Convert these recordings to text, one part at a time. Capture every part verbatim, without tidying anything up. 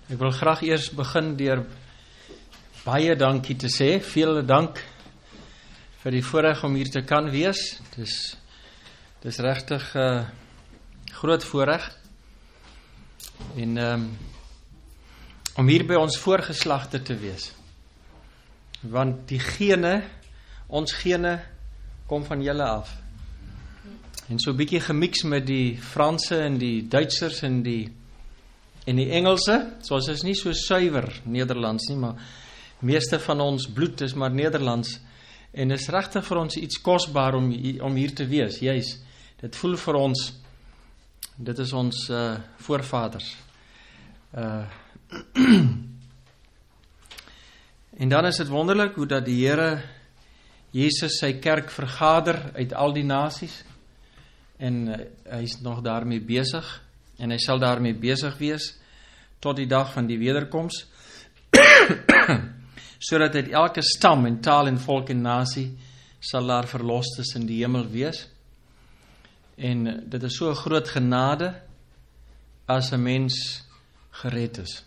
Ek wil graag eers begin deur baie dankie te sê. Veel dank vir die voorreg om hier te kan wees. Dis dis regtig 'n uh, groot voorreg. En um, om hier by ons voorgeslagte te wees. Want die gene, ons gene kom van julle af. En so 'n bietjie gemix met die Franse en die Duitsers en die en die Engelse, so ons is nie so suiwer Nederlands nie, maar meeste van ons bloed is maar Nederlands, en is regtig vir ons iets kosbaar om, om hier te wees, juis, dit voel vir ons, dit is ons uh, voorvaders. Uh, en dan is dit wonderlik hoe dat die Here Jesus sy kerk vergader uit al die nasies, en uh, hy is nog daarmee besig, en hy sal daarmee besig wees tot die dag van die wederkoms, sodat uit elke stam en taal en volk en nasie sal daar verlostes in die hemel wees. En dit is so 'n groot genade as 'n mens gered is.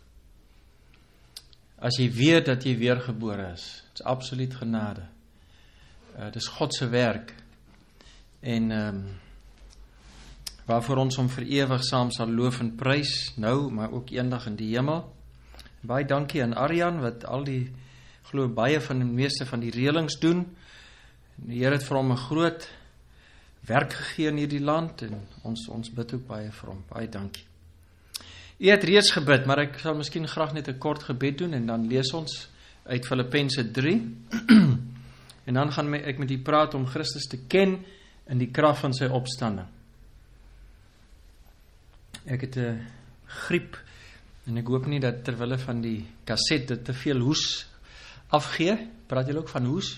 As jy weet dat jy weergebore is, dit is absoluut genade. Uh, dit is God se werk. En um, waarvoor ons hom vir ewig saam sal loof en prys, nou, maar ook eendag in die hemel. Baie dankie aan Arjan, wat al die, glo baie van die meeste van die reëlings doen. Die Here het vir hom 'n groot werk gegee in hierdie land, en ons, ons bid ook baie vir hom. Baie dankie. U het reeds gebid, maar ek sal miskien graag net 'n kort gebed doen, en dan lees ons uit Filippense drie. En dan gaan ek met u praat om Christus te ken in die krag van sy opstanding. Ek het 'n griep, en ek hoop nie dat terwille van die kaset dit te veel hoes afgee. Praat julle ook van hoes?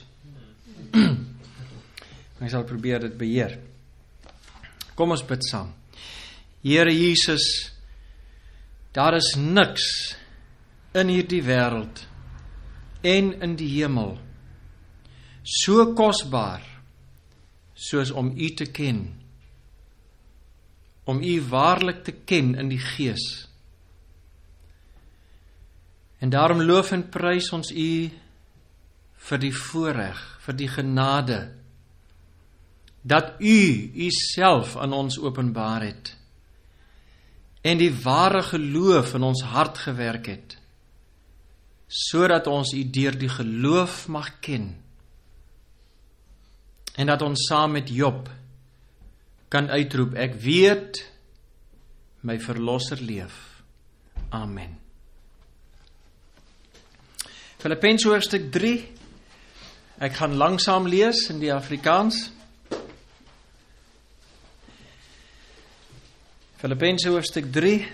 Ek sal probeer dit beheer. Kom ons bid saam. Here Jesus, daar is niks in hierdie wêreld en in die hemel so kosbaar soos om U te ken. Om U waarlik te ken in die Gees. En daarom loof en prys ons U vir die voorreg, vir die genade, dat U U self aan ons openbaar het, en die ware geloof in ons hart gewerk het, sodat ons U deur die geloof mag ken, en dat ons saam met Job kan uitroep, ek weet, my verlosser leef. Amen. Filippense hoofstuk drie, ek gaan langsaam lees in die Afrikaans. Filippense hoofstuk drie,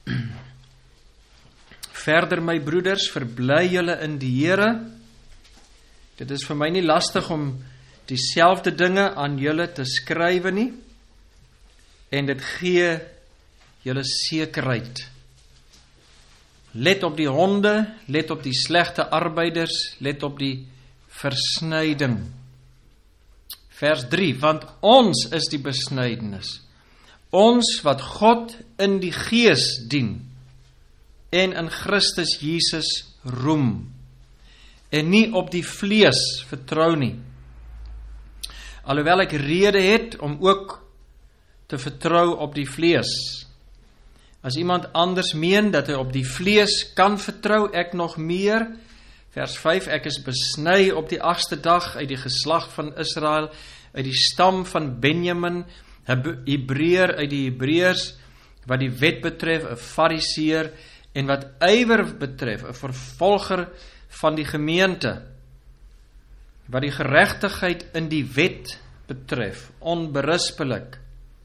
verder my broeders, verbly julle in die Here. Dit is vir my nie lastig om dieselfde dinge aan julle te skrywe nie, en dit gee julle sekerheid. Let op die honde, let op die slegte arbeiders, let op die versnyding. Vers drie, want ons is die besnydenis. Ons wat God in die Gees dien, en in Christus Jesus roem, en nie op die vlees vertrou nie. Alhoewel ek rede het om ook te vertrou op die vlees. As iemand anders meen dat hy op die vlees kan vertrou, ek nog meer. Vers vyf, ek is besny op die agste dag uit die geslag van Israel, uit die stam van Benjamin, 'n Hebreër uit die Hebreërs, wat die wet betref, 'n Fariseer, en wat ywer betref, 'n vervolger van die gemeente, wat die geregtigheid in die wet betref, onberispelik.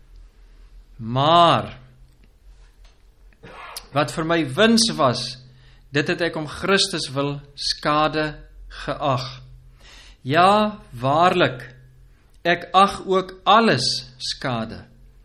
Maar wat vir my wins was, dit het ek om Christus wil skade geag. Ja, waarlik, ek ag ook alles skade,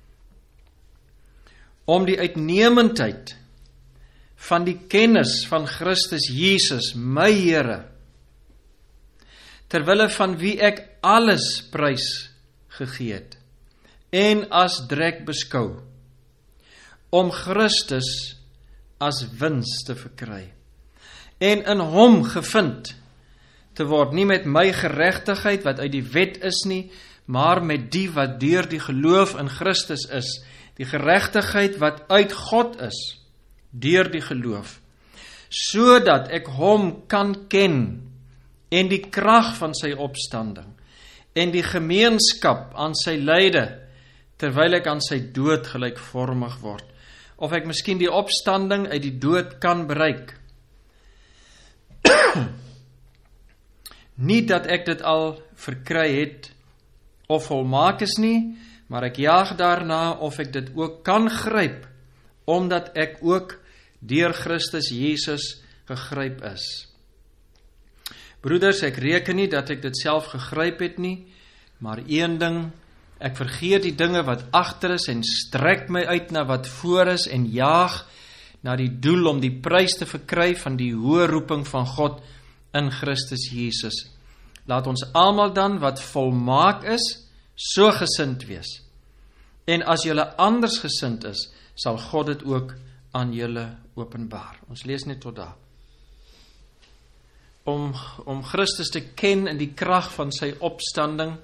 om die uitnemendheid van die kennis van Christus Jesus, my Here, terwille van wie ek alles prys gegee het, en as drek beskou, om Christus as wins te verkry. En in hom gevind te word, nie met my geregtigheid wat uit die wet is nie, maar met die wat deur die geloof in Christus is, die geregtigheid wat uit God is, deur die geloof, sodat ek hom kan ken, en die krag van sy opstanding, en die gemeenskap aan sy lyde, terwyl ek aan sy dood gelykvormig word, of ek miskien die opstanding uit die dood kan bereik. Nie dat ek dit al verkry het, of volmaak is nie, maar ek jaag daarna of ek dit ook kan gryp, omdat ek ook deur Christus Jesus gegryp is. Broeders, ek reken nie dat ek dit self gegryp het nie, maar een ding, ek vergeet die dinge wat agter is en strek my uit na wat voor is en jaag na die doel om die prys te verkry van die hoë roeping van God in Christus Jesus. Laat ons almal dan wat volmaak is, so gesind wees. En as julle anders gesind is, sal God dit ook aan julle openbaar. Ons lees net tot daar. Om, om Christus te ken in die krag van sy opstanding,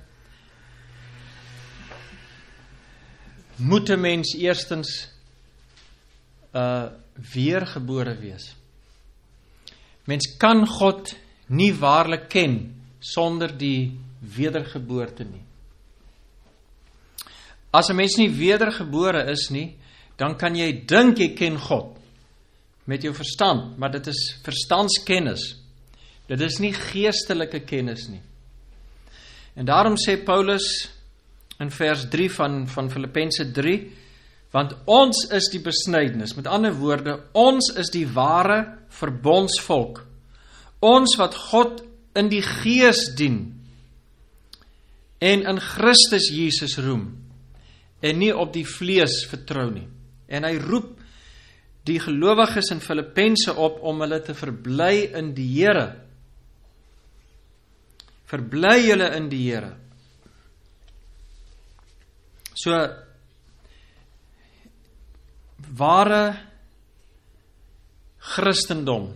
moet 'n mens eerstens uh, weergebore wees. Mens kan God nie waarlik ken sonder die wedergeboorte nie. As 'n mens nie wedergebore is nie, dan kan jy dink jy ken God met jou verstand, maar dit is verstandskennis. Dit is nie geestelike kennis nie. En daarom sê Paulus in vers drie van, van Filippense drie, want ons is die besnydenis, met ander woorde, ons is die ware verbondsvolk, ons wat God in die gees dien, en in Christus Jesus roem, en nie op die vlees vertrou nie. En hy roep die gelowiges in Filippense op om hulle te verbly in die Here. Verbly julle in die Here. So, ware Christendom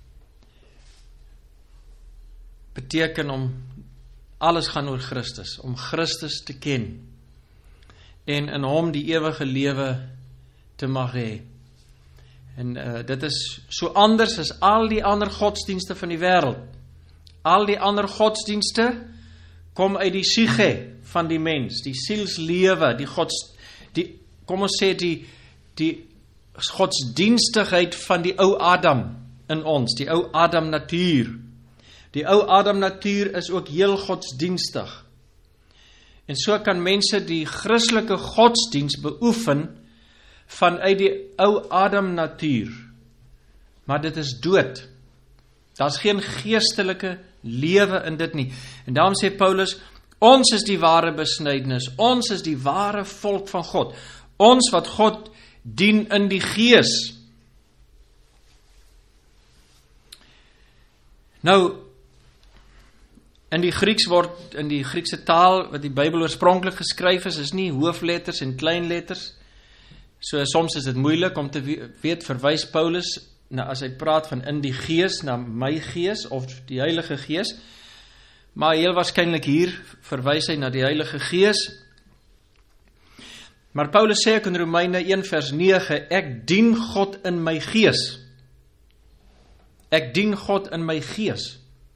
beteken om alles gaan oor Christus, om Christus te ken en in hom die ewige lewe te mag hê. En uh, dit is so anders as al die ander godsdienste van die wêreld. Al die ander godsdienste kom uit die siege van die mens, die sielslewe, die gods, die, kom ons sê die, die godsdienstigheid van die ou Adam in ons, die ou Adam natuur. Die ou Adam natuur is ook heel godsdienstig. En so kan mense die Christelike godsdienst beoefen vanuit die ou Adam natuur. Maar dit is dood. Daar is geen geestelike lewe in dit nie. En daarom sê Paulus, ons is die ware besnydenis, ons is die ware volk van God, ons wat God dien in die gees. Nou, in die Grieks word, in die Griekse taal, wat die Bybel oorspronklik geskryf is, is nie hoofletters en kleinletters. So soms is dit moeilik om te weet, verwys Paulus, nou as hy praat van in die gees, na my gees, of die Heilige Gees, maar heel waarskynlik hier verwys hy na die Heilige Gees. Maar Paulus sê ek in Romeine een vers nege, ek dien God in my gees. Ek dien God in my gees.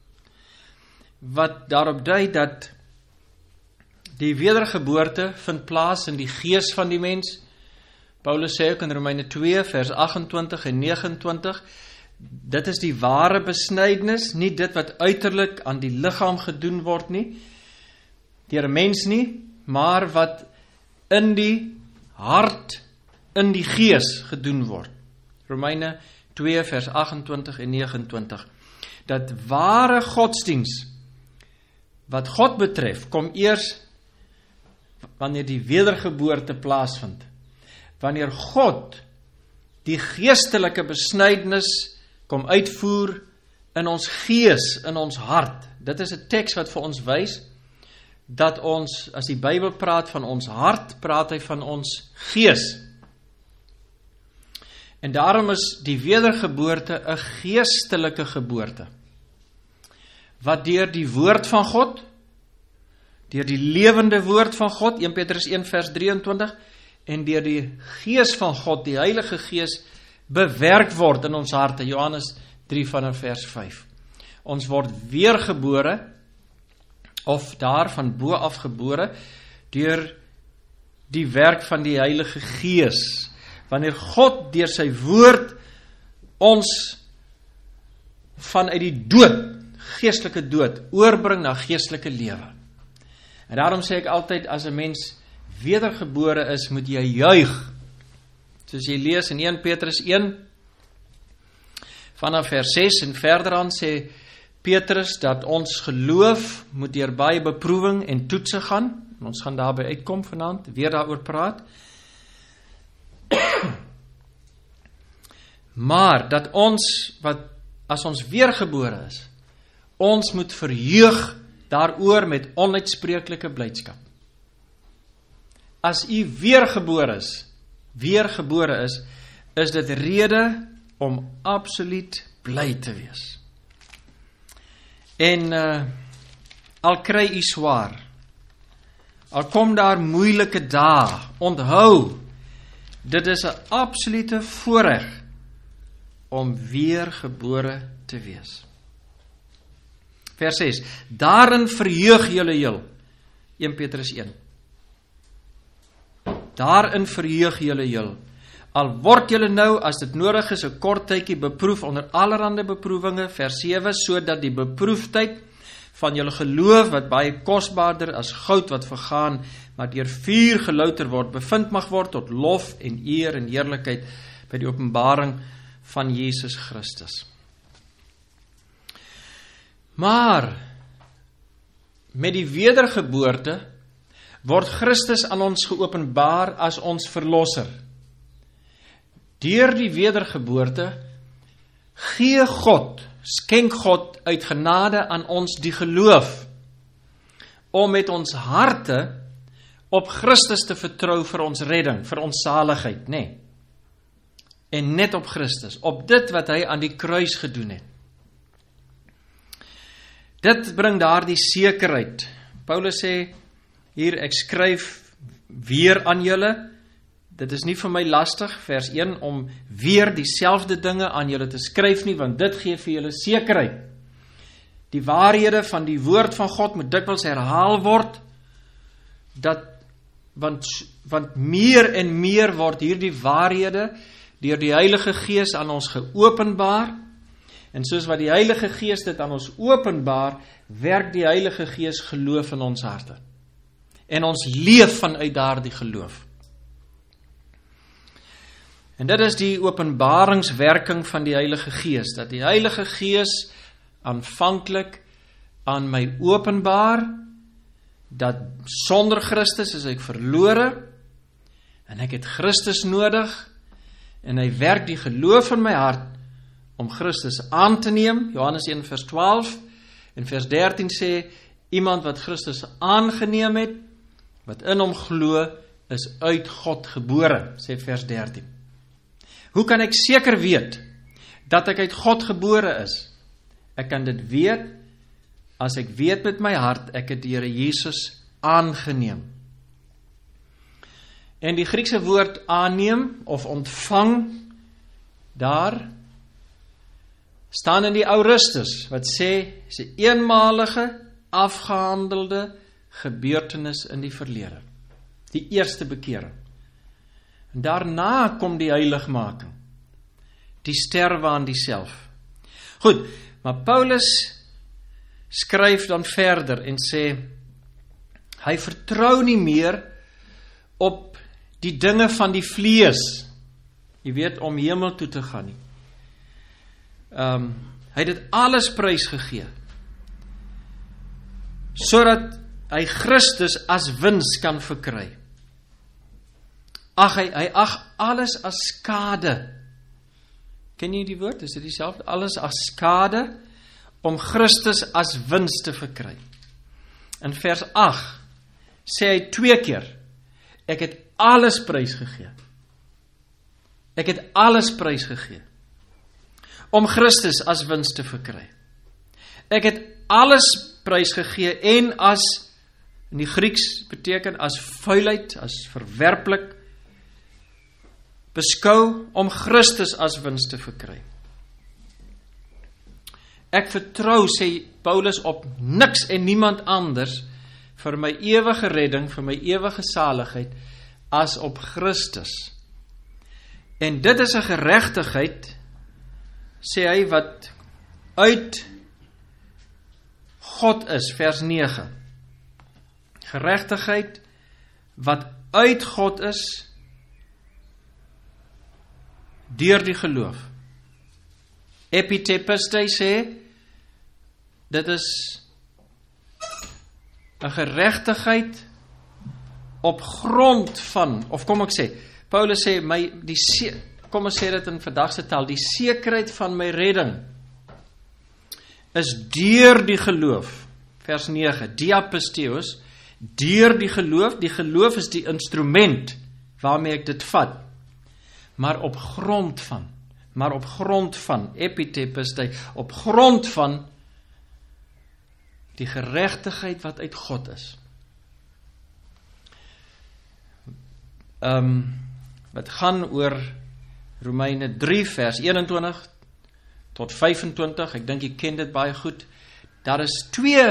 Wat daarop dui dat die wedergeboorte vind plaas in die gees van die mens. Paulus sê ook in Romeine twee vers agt-en-twintig en nege-en-twintig, dit is die ware besnydenis, nie dit wat uiterlik aan die liggaam gedoen word nie, deur 'n mens nie, maar wat in die hart, in die gees gedoen word. Romeine twee vers agt-en-twintig en nege-en-twintig. Dat ware godsdiens wat God betref, kom eers wanneer die wedergeboorte plaasvind. Wanneer God die geestelike besnydenis kom uitvoer in ons gees, in ons hart. Dit is 'n teks wat vir ons wys dat ons, as die Bybel praat van ons hart, praat hy van ons gees. En daarom is die wedergeboorte 'n geestelike geboorte, wat deur die woord van God, deur die lewende woord van God, Eerste Petrus een vers drieëntwintig, en deur die Gees van God, die Heilige Gees, bewerk word in ons harte, Johannes drie vanaf vers vyf. Ons word weergebore, of daar van bo af gebore, deur die werk van die Heilige Gees. Wanneer God deur sy woord ons vanuit die dood, geestelike dood, oorbring na geestelike lewe. En daarom sê ek altyd, as 'n mens wedergebore is, moet jy juig. Soos jy lees in Eerste Petrus een, vanaf vers ses en verder aan sê Petrus dat ons geloof moet deur baie beproewing en toetse gaan. Ons gaan daarby uitkom vanaand, weer daaroor praat. Maar dat ons, wat as ons weergebore is, ons moet verheug daaroor met onuitspreeklike blydskap. As u weergebore is, weergebore is, is dit rede om absoluut bly te wees. En uh, al kry u swaar, al kom daar moeilike dae, onthou, dit is 'n absolute voorreg om weergebore te wees. Vers ses, daarin verheug julle heel, Eerste Petrus een. Daarin verheug julle heel. Al word julle nou, as dit nodig is, 'n kort tydjie beproef onder allerhande beproewinge, vers sewe, sodat die beproefdheid van julle geloof, wat baie kosbaarder as goud wat vergaan, maar deur vuur gelouter word, bevind mag word tot lof en eer en heerlikheid by die openbaring van Jesus Christus. Maar met die wedergeboorte word Christus aan ons geopenbaar as ons verlosser. Deur die wedergeboorte gee God, skenk God uit genade aan ons die geloof, om met ons harte op Christus te vertrou vir ons redding, vir ons saligheid, nê? Nee. En net op Christus, op dit wat hy aan die kruis gedoen het. Dit bring daar die sekerheid. Paulus sê, hier, ek skryf weer aan julle, dit is nie vir my lastig, vers een, om weer dieselfde dinge aan julle te skryf nie, want dit gee vir julle sekerheid. Die waarhede van die woord van God moet dikwels herhaal word, dat, want, want meer en meer word hierdie waarhede deur die Heilige Gees aan ons geopenbaar, en soos wat die Heilige Gees dit aan ons openbaar, werk die Heilige Gees geloof in ons harte. En ons leef vanuit daardie geloof. En dit is die openbaringswerking van die Heilige Gees, dat die Heilige Gees aanvanklik aan my openbaar, dat sonder Christus is ek verlore, en ek het Christus nodig, en hy werk die geloof in my hart, om Christus aan te neem, Johannes een vers twaalf, en vers dertien sê, iemand wat Christus aangeneem het, wat in hom glo, is uit God gebore, sê vers dertien. Hoe kan ek seker weet, dat ek uit God gebore is? Ek kan dit weet, as ek weet met my hart, ek het die Here Jesus aangeneem. En die Griekse woord aanneem, of ontvang, daar, staan in die Aorustus, wat sê, is 'n eenmalige, afgehandelde gebeurtenis in die verlede. Die eerste bekering. En daarna kom die heiligmaking. Die sterwe aan diself. Goed, maar Paulus skryf dan verder en sê, hy vertrou nie meer op die dinge van die vlees, jy weet, om hemel toe te gaan nie. Um, hy het dit alles prys gegee, sodat hy Christus as wins kan verkry. Ag, hy, hy ag alles as skade. Ken jy die woord? Is dit dieselfde? Alles as skade, om Christus as wins te verkry. In vers agt sê hy twee keer, ek het alles prys gegee. Ek het alles prys gegee om Christus as wins te verkry. Ek het alles prys gegee en as, in die Grieks beteken as vuilheid, as verwerplik, beskou om Christus as wins te verkry. Ek vertrou, sê Paulus, op niks en niemand anders vir my ewige redding, vir my ewige saligheid, as op Christus. En dit is 'n geregtigheid, sê hy, wat uit God is, vers nege. Geregtigheid wat uit God is, deur die geloof. Epitepiste sê, dit is 'n geregtigheid op grond van, of kom ek sê, Paulus sê, my, die, kom ons sê dit in vandagse taal, die sekerheid van my redding is deur die geloof, vers nege, diapisteos, deur die geloof, die geloof is die instrument waarmee ek dit vat, maar op grond van, maar op grond van, epitepiste, op grond van die geregtigheid wat uit God is. Um, wat gaan oor Romeine drie vers eenentwintig tot vyfentwintig, ek dink jy ken dit baie goed. Daar is twee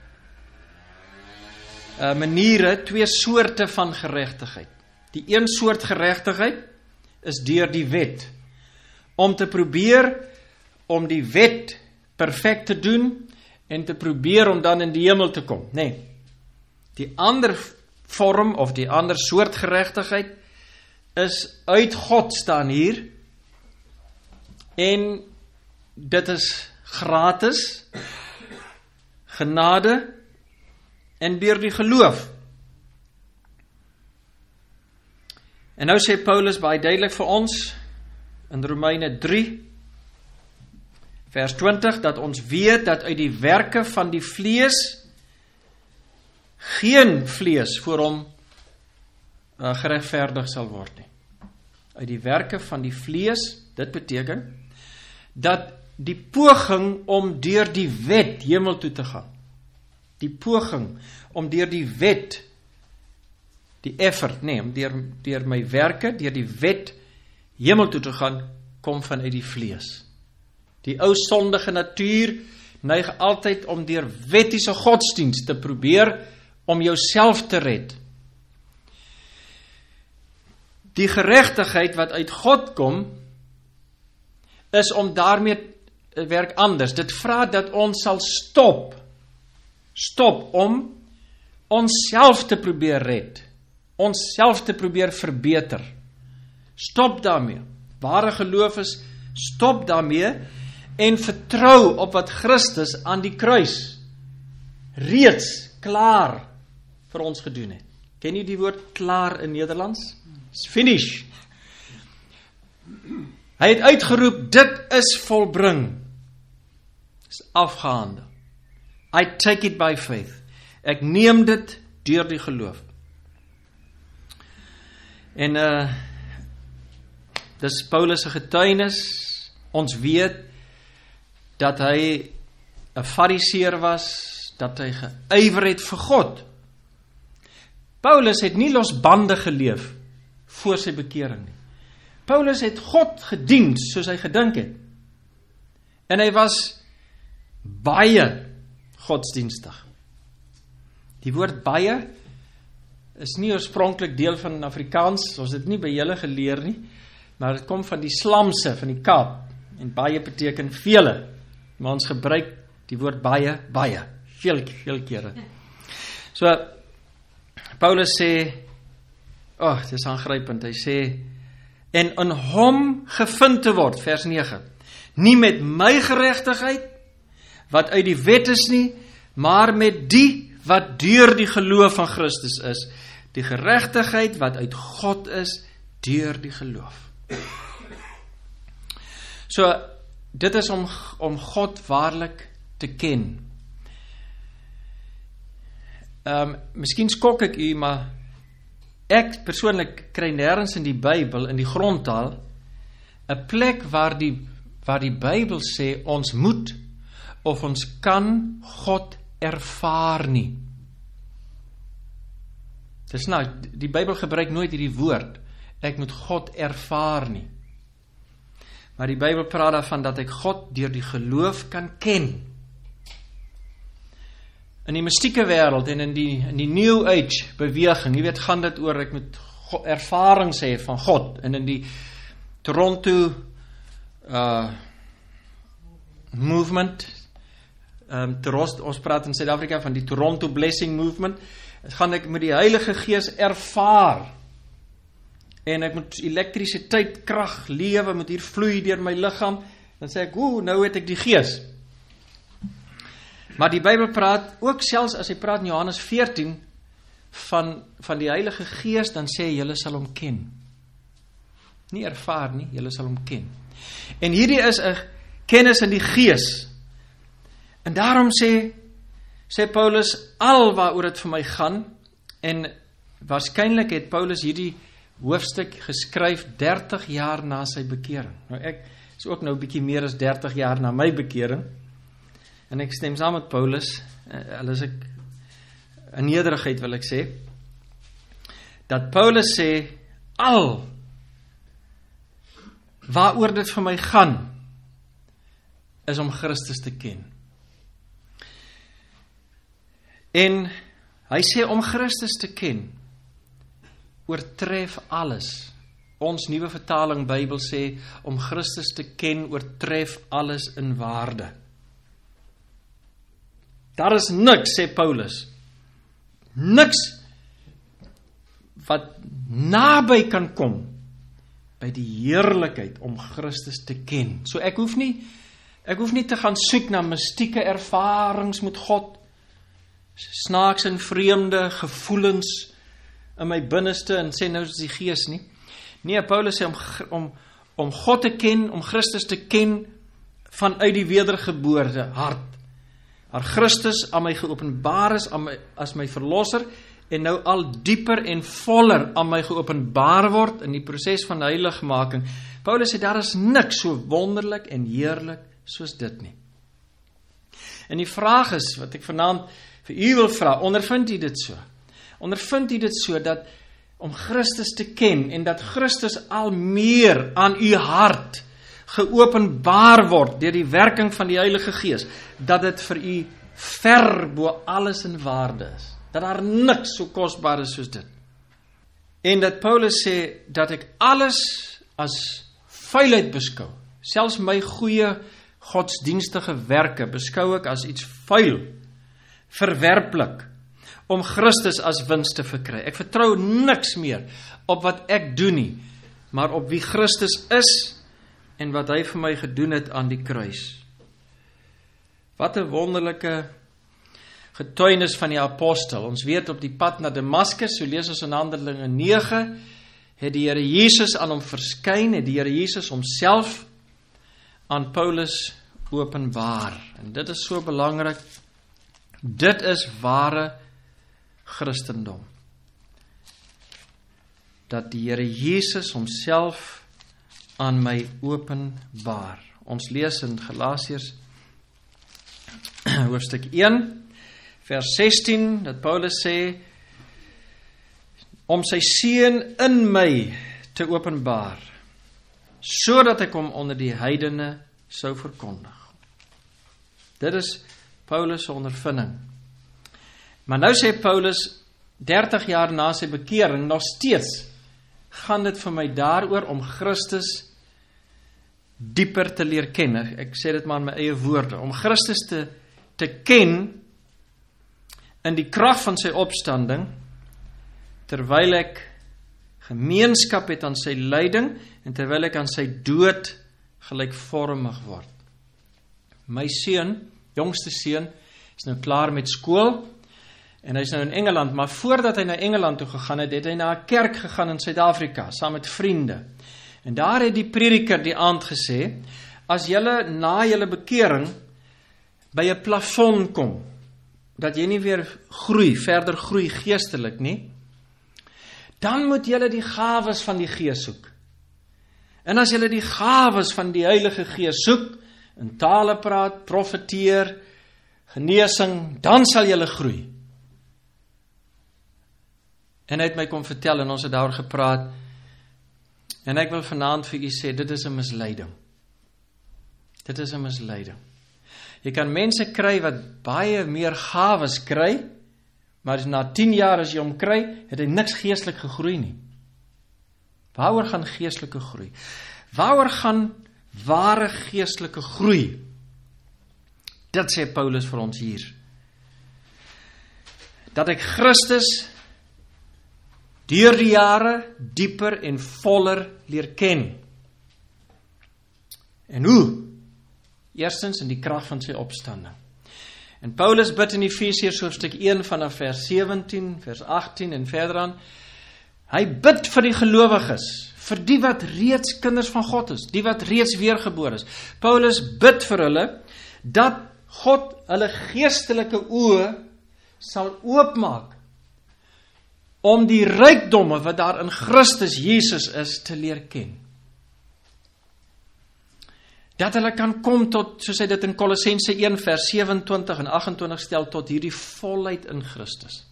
uh, maniere, twee soorte van geregtigheid. Die een soort geregtigheid is deur die wet, om te probeer om die wet perfek te doen en te probeer om dan in die hemel te kom. Nee, die ander vorm of die ander soort geregtigheid is uit God staan hier en dit is gratis, genade en deur die geloof. En nou sê Paulus baie duidelik vir ons in Romeine drie vers twintig, dat ons weet dat uit die werke van die vlees geen vlees voor hom uh, geregverdig sal word nie. Uit die werke van die vlees, dit beteken dat die poging om deur die wet hemel toe te gaan, die poging om deur die wet, die effort, nee, om deur, deur my werke, deur die wet hemel toe te gaan, kom vanuit die vlees. Die ou sondige natuur neig altyd om deur wettiese godsdienst te probeer om jouself te red. Die geregtigheid wat uit God kom, is om daarmee werk anders. Dit vra dat ons sal stop, stop om onsself te probeer red, onsself te probeer verbeter. Stop daarmee. Ware geloof is, stop daarmee en vertrou op wat Christus aan die kruis reeds klaar vir ons gedoen het. Ken jy die woord klaar in Nederlands? It's finish. Hy het uitgeroep, dit is volbring. Is afgehandel. I take it by faith. Ek neem dit deur die geloof. En uh, dis Paulus se getuienis. Ons weet dat hy 'n fariseer was, dat hy geywer het vir God. Paulus het nie losbandig geleef voor sy bekering nie. Paulus het God gedien soos hy gedink het. En hy was baie godsdienstig. Die woord baie is nie oorspronklik deel van Afrikaans, ons het dit nie by julle geleer nie, maar dit kom van die Slamse, van die Kaap, en baie beteken vele, maar ons gebruik die woord baie, baie, veel, veel kere. So, Paulus sê, oh, dit is aangrypend, hy sê, en in hom gevind te word, vers nege, nie met my geregtigheid, wat uit die wet is nie, maar met die wat deur die geloof van Christus is, die geregtigheid wat uit God is, deur die geloof. So, dit is om, om God waarlik te ken. Um, miskien skok ek u, maar ek persoonlik kry nêrens in die Bybel, in die grondtaal, 'n plek waar die, waar die Bybel sê, ons moet, of ons kan God ervaar nie. Dis nou, die Bybel gebruik nooit hierdie woord, ek moet God ervaar nie. Maar die Bybel praat daarvan dat ek God deur die geloof kan ken. In die mystieke wêreld en in die, in die New Age beweging, jy weet, gaan dit oor, ek moet God, ervarings hê van God, en in die Toronto uh, movement, um, Toros, ons praat in Suid-Afrika van die Toronto Blessing Movement, gaan ek met die Heilige Gees ervaar, en ek moet elektrisiteit, krag, lewe, moet hier vloei deur my liggaam, dan sê ek, oeh, nou het ek die Gees. Maar die Bybel praat, ook selfs as hy praat in Johannes veertien, van, van die Heilige Gees, dan sê hy, julle sal hom ken. Nie ervaar nie, julle sal hom ken. En hierdie is 'n kennis in die Gees. En daarom sê, sê Paulus, al waaroor dit vir my gaan, en waarskynlik het Paulus hierdie hoofstuk geskryf dertig jaar na sy bekering. Nou ek is ook nou 'n bietjie meer as dertig jaar na my bekering, en ek stem saam met Paulus, al is ek in nederigheid wil ek sê, dat Paulus sê, al waaroor dit vir my gaan, is om Christus te ken. En hy sê om Christus te ken, oortref alles. Ons nuwe vertaling Bybel sê, om Christus te ken, oortref alles in waarde. Daar is niks, sê Paulus, niks wat naby kan kom by die heerlikheid om Christus te ken. So ek hoef nie, ek hoef nie te gaan soek na mystieke ervarings met God, snaaks en vreemde gevoelens in my binneste en sê nou is die Gees nie. Nee, Paulus sê om, om, om God te ken, om Christus te ken vanuit die wedergeboorte hart. Waar Christus aan my geopenbaar is aan my, as my verlosser en nou al dieper en voller aan my geopenbaar word in die proses van heiligmaking. Paulus sê daar is niks so wonderlik en heerlik soos dit nie. En die vraag is, wat ek vanaand vir u wil vra, ondervind u dit so? Ondervind u dit so, dat om Christus te ken, en dat Christus al meer aan u hart geopenbaar word, deur die werking van die Heilige Gees, dat dit vir u ver bo alles in waarde is, dat daar niks so kosbaar is soos dit. En dat Paulus sê, dat ek alles as vuilheid beskou, selfs my goeie godsdienstige werke, beskou ek as iets vuil, verwerplik, om Christus as wins te verkry. Ek vertrou niks meer op wat ek doen nie, maar op wie Christus is, en wat hy vir my gedoen het aan die kruis. Wat 'n wonderlike getuienis van die apostel. Ons weet op die pad na Damaskus, so lees ons in Handelinge nege, het die Here Jesus aan hom verskyn, het die Here Jesus homself aan Paulus openbaar. En dit is so belangrik. Dit is ware Christendom. Dat die Here Jesus homself aan my openbaar. Ons lees in Galasiërs hoofstuk een, vers sestien, dat Paulus sê, om sy seun in my te openbaar, sodat ek hom onder die heidene sou verkondig. Dit is Paulus' ondervinding. Maar nou sê Paulus, dertig jaar na sy bekering, nog steeds gaan dit vir my daaroor om Christus dieper te leer ken. Ek sê dit maar in my eie woorde. Om Christus te, te ken in die krag van sy opstanding, terwyl ek gemeenskap het aan sy lyding en terwyl ek aan sy dood gelykvormig word. My seun, jongste seun, is nou klaar met skool en hy is nou in Engeland, maar voordat hy na Engeland toe gegaan het, het hy na 'n kerk gegaan in Suid-Afrika, saam met vriende. En daar het die prediker die aand gesê, as julle na julle bekering by 'n plafon kom, dat jy nie weer groei, verder groei geestelik nie, dan moet julle die gawes van die Gees soek. En as julle die gawes van die Heilige Gees soek, in tale praat, profeteer, genesing, dan sal julle groei. En hy het my kom vertel, en ons het daar gepraat, en ek wil vanaand vir u sê, dit is 'n misleiding. Dit is 'n misleiding. Jy kan mense kry wat baie meer gawes kry, maar na tien jaar as jy hom kry, het hy niks geestelik gegroei nie. Waaroor gaan geestelike groei? Waaroor gaan ware geestelike groei? Dit sê Paulus vir ons hier. Dat ek Christus deur die jare dieper en voller leer ken. En hoe? Eerstens in die krag van sy opstanding. En Paulus bid in Efesiërs hoofstuk een vanaf vers sewentien, vers agttien en verder aan. Hy bid vir die gelowiges, vir die wat reeds kinders van God is, die wat reeds weergebore is. Paulus bid vir hulle, dat God hulle geestelike oë sal oopmaak, om die rykdomme wat daar in Christus Jesus is, te leer ken. Dat hulle kan kom tot, soos hy dit in Kolossense een vers sewe-en-twintig en agt-en-twintig stel, tot hierdie volheid in Christus.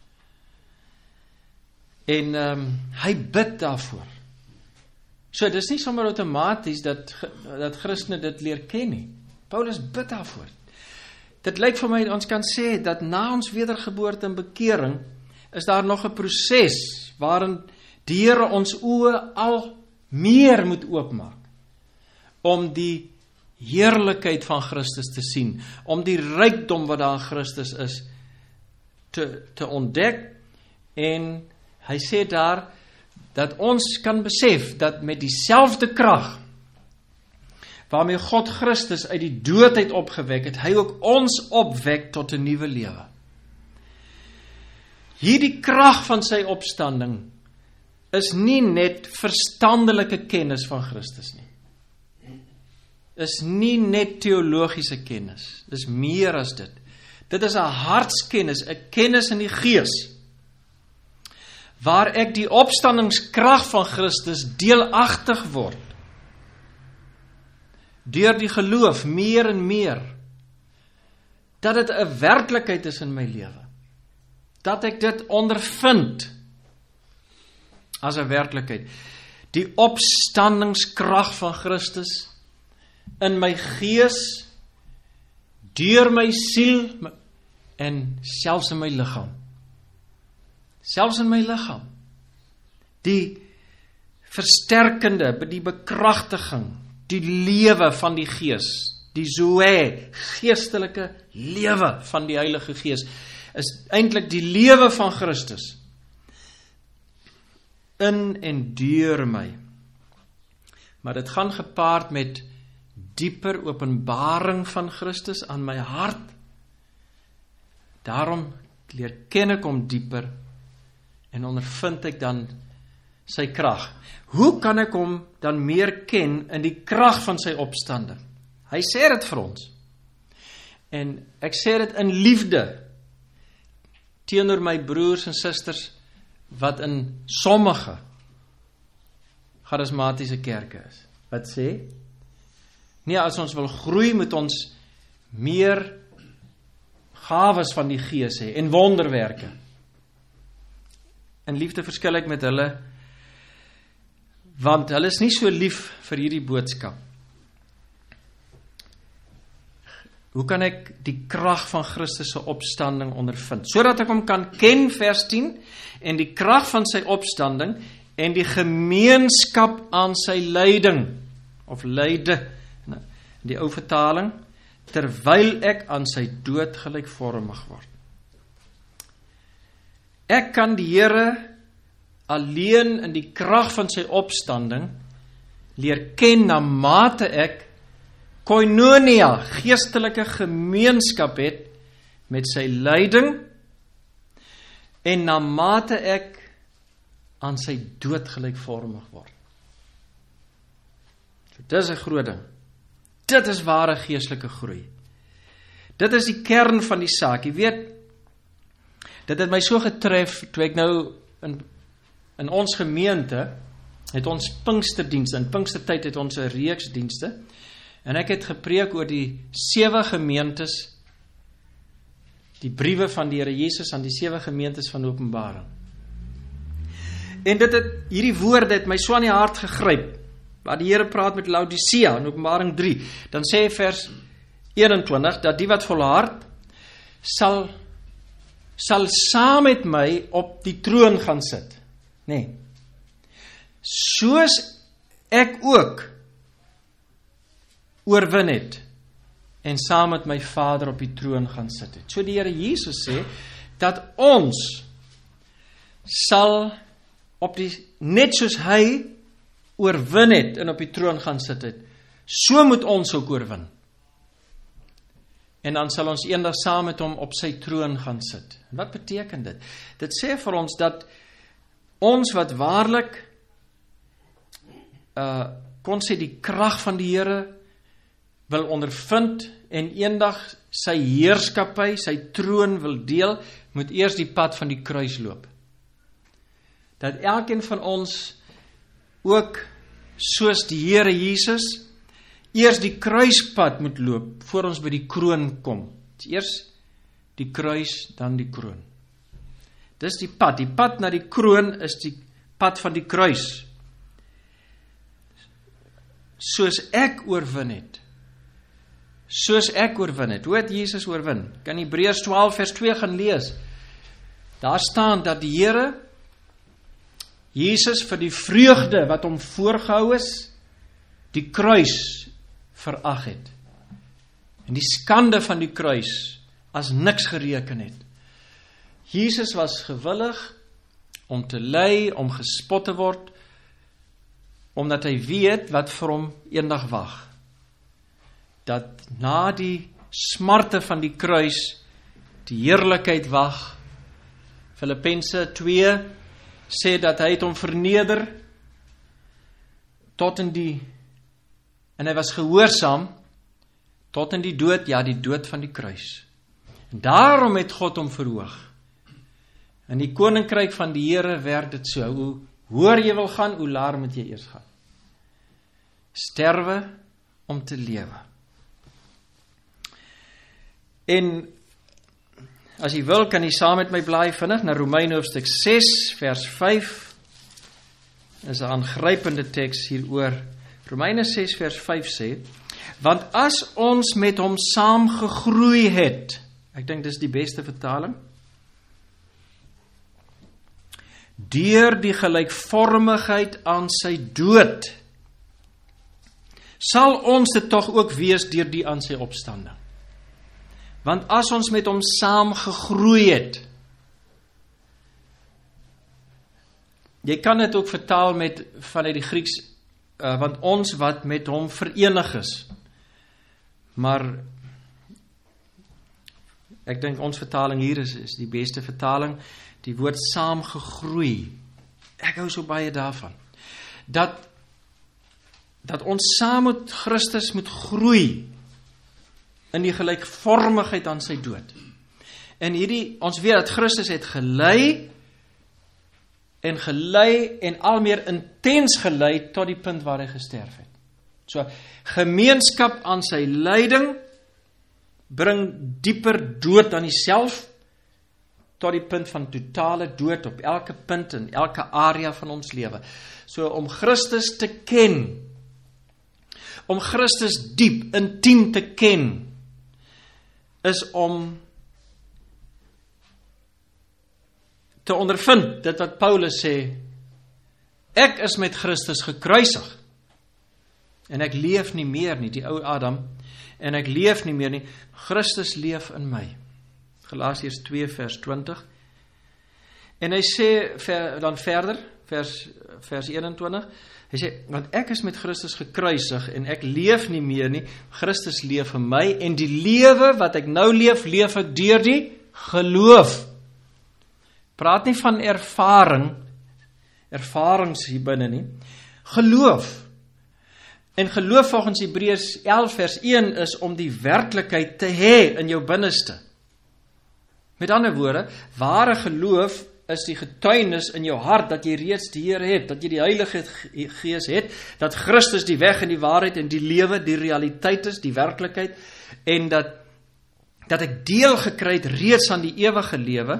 En um, hy bid daarvoor. So, dit is nie sommer outomaties dat, dat Christene dit leer ken nie. Paulus bid daarvoor. Dit lyk vir my, ons kan sê, dat na ons wedergeboorte en bekering, is daar nog 'n proses, waarin die Here ons oë al meer moet oopmaak, om die heerlikheid van Christus te sien, om die rykdom wat daar in Christus is, te, te ontdek, en hy sê daar, dat ons kan besef, dat met dieselfde krag, waarmee God Christus uit die doodheid opgewek het, hy ook ons opwek tot 'n nuwe lewe. Hierdie krag van sy opstanding, is nie net verstandelike kennis van Christus nie. Is nie net teologiese kennis, dis meer as dit. Dit is 'n hartskennis, 'n kennis in die gees, waar ek die opstandingskrag van Christus deelagtig word, deur die geloof meer en meer, dat dit 'n werklikheid is in my lewe, dat ek dit ondervind as 'n werklikheid, die opstandingskrag van Christus in my gees, deur my siel en selfs in my liggaam. Selfs in my liggaam. Die versterkende, die bekragtiging, die lewe van die gees, die zoe, geestelike lewe van die Heilige Gees, is eintlik die lewe van Christus in en deur my. Maar dit gaan gepaard met dieper openbaring van Christus aan my hart. Daarom leer ken ek hom dieper en ondervind ek dan sy krag. Hoe kan ek hom dan meer ken in die krag van sy opstanding? Hy sê dit vir ons. En ek sê dit in liefde teenoor my broers en susters wat in sommige charismatiese kerke is. Wat sê? Nee, as ons wil groei, moet ons meer gawes van die Gees hê en wonderwerke. In liefde verskil ek met hulle, want hulle is nie so lief vir hierdie boodskap. Hoe kan ek die krag van Christus se opstanding ondervind? Sodat ek hom kan ken, vers tien, en die krag van sy opstanding en die gemeenskap aan sy lyding, of lyde, in die ou vertaling, terwyl ek aan sy dood gelykvormig word. Ek kan die Here alleen in die krag van sy opstanding leer ken na mate ek koinonia, geestelike gemeenskap het met sy lyding en na mate ek aan sy dood gelykvormig word. So, dit is 'n groot ding. Dit is ware geestelike groei. Dit is die kern van die saak. Jy weet, dit het my so getref, toe ek nou in, in ons gemeente, het ons Pinksterdienste, in Pinkstertyd het ons 'n reeks dienste, en ek het gepreek oor die sewe gemeentes, die briewe van die Here Jesus aan die sewe gemeentes van Openbaring. En dit het, hierdie woorde het my so aan die hart gegryp, waar die Here praat met Laodicea in Openbaring drie, dan sê vers eenentwintig, dat die wat volhard, sal, sal saam met my op die troon gaan sit. Nee. Soos ek ook oorwin het, en saam met my Vader op die troon gaan sit het. So die Here Jesus sê, dat ons sal op die, net soos hy oorwin het, en op die troon gaan sit het, so moet ons ook oorwin. En dan sal ons eendag saam met hom op sy troon gaan sit. En wat beteken dit? Dit sê vir ons dat ons wat waarlik uh, kon sê die krag van die Here wil ondervind en eendag sy heerskappy, sy troon wil deel, moet eers die pad van die kruis loop. Dat elkeen van ons ook soos die Here Jesus eers die kruispad moet loop voor ons by die kroon kom. Eers die kruis, dan die kroon. Dis die pad. Die pad na die kroon is die pad van die kruis. Soos ek oorwin het. Soos ek oorwin het. Hoe het Jesus oorwin? Kan Hebreërs twaalf vers twee gaan lees. Daar staan dat die Here Jesus vir die vreugde wat hom voorgehou is, die kruis verag het. En die skande van die kruis as niks gereken het. Jesus was gewillig om te ly, om gespot te word, omdat hy weet wat vir hom eendag wag. Dat na die smarte van die kruis die heerlikheid wag. Filippense twee sê dat hy het hom verneder tot in die, en hy was gehoorsaam tot in die dood, ja die dood van die kruis. En daarom het God hom verhoog. In die koninkryk van die Here werk dit so, hoe hoër jy wil gaan, hoe laer moet jy eers gaan. Sterwe om te lewe. En as jy wil, kan jy saam met my blaai vinnig na Romeine hoofstuk ses, vers vyf. Is 'n aangrypende teks hieroor. Romeine ses, vers vyf sê, want as ons met hom saam gegroei het, ek dink dis die beste vertaling, deur die gelykvormigheid aan sy dood, sal ons dit tog ook wees deur die aan sy opstanding. Want as ons met hom saam gegroei het, jy kan dit ook vertaal met vanuit die Grieks, uh, want ons wat met hom verenig is. Maar ek dink ons vertaling hier is, is die beste vertaling, die woord saam gegroei. Ek hou so baie daarvan. Dat, dat ons saam met Christus moet groei, in die gelykvormigheid aan sy dood. En hierdie, ons weet dat Christus het gelei, en gelei, en al meer intens gelei, tot die punt waar hy gesterf het. So, gemeenskap aan sy lyding, bring dieper dood aan jouself, tot die punt van totale dood, op elke punt, in elke area van ons lewe. So, om Christus te ken, om Christus diep, intiem te ken, is om te ondervind, dit wat Paulus sê, ek is met Christus gekruisig, en ek leef nie meer nie, die ou Adam, en ek leef nie meer nie, Christus leef in my. Galasiërs twee vers twintig, en hy sê ver, dan verder, vers, vers eenentwintig, hy sê, want ek is met Christus gekruisig, en ek leef nie meer nie, Christus leef in my, en die lewe wat ek nou leef, leef ek deur die geloof. Praat nie van ervaring, ervarings hier binne nie, geloof. En geloof volgens Hebreërs elf vers een is om die werklikheid te hê in jou binneste. Met ander woorde, ware geloof is die getuienis in jou hart, dat jy reeds die Here het, dat jy die Heilige Gees het, dat Christus die weg en die waarheid en die lewe, die realiteit is, die werklikheid, en dat, dat ek deel gekry het reeds aan die ewige lewe,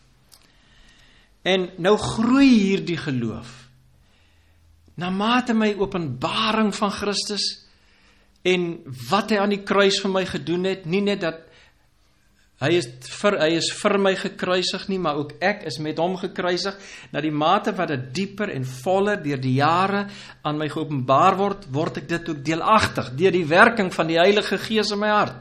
en nou groei hier die geloof, na mate my openbaring van Christus, en wat hy aan die kruis vir my gedoen het, nie net dat Hy is, vir, hy is vir my gekruisig nie, maar ook ek is met hom gekruisig, na die mate wat dit dieper en voller deur die jare aan my geopenbaar word, word ek dit ook deelagtig, deur die werking van die Heilige Gees in my hart.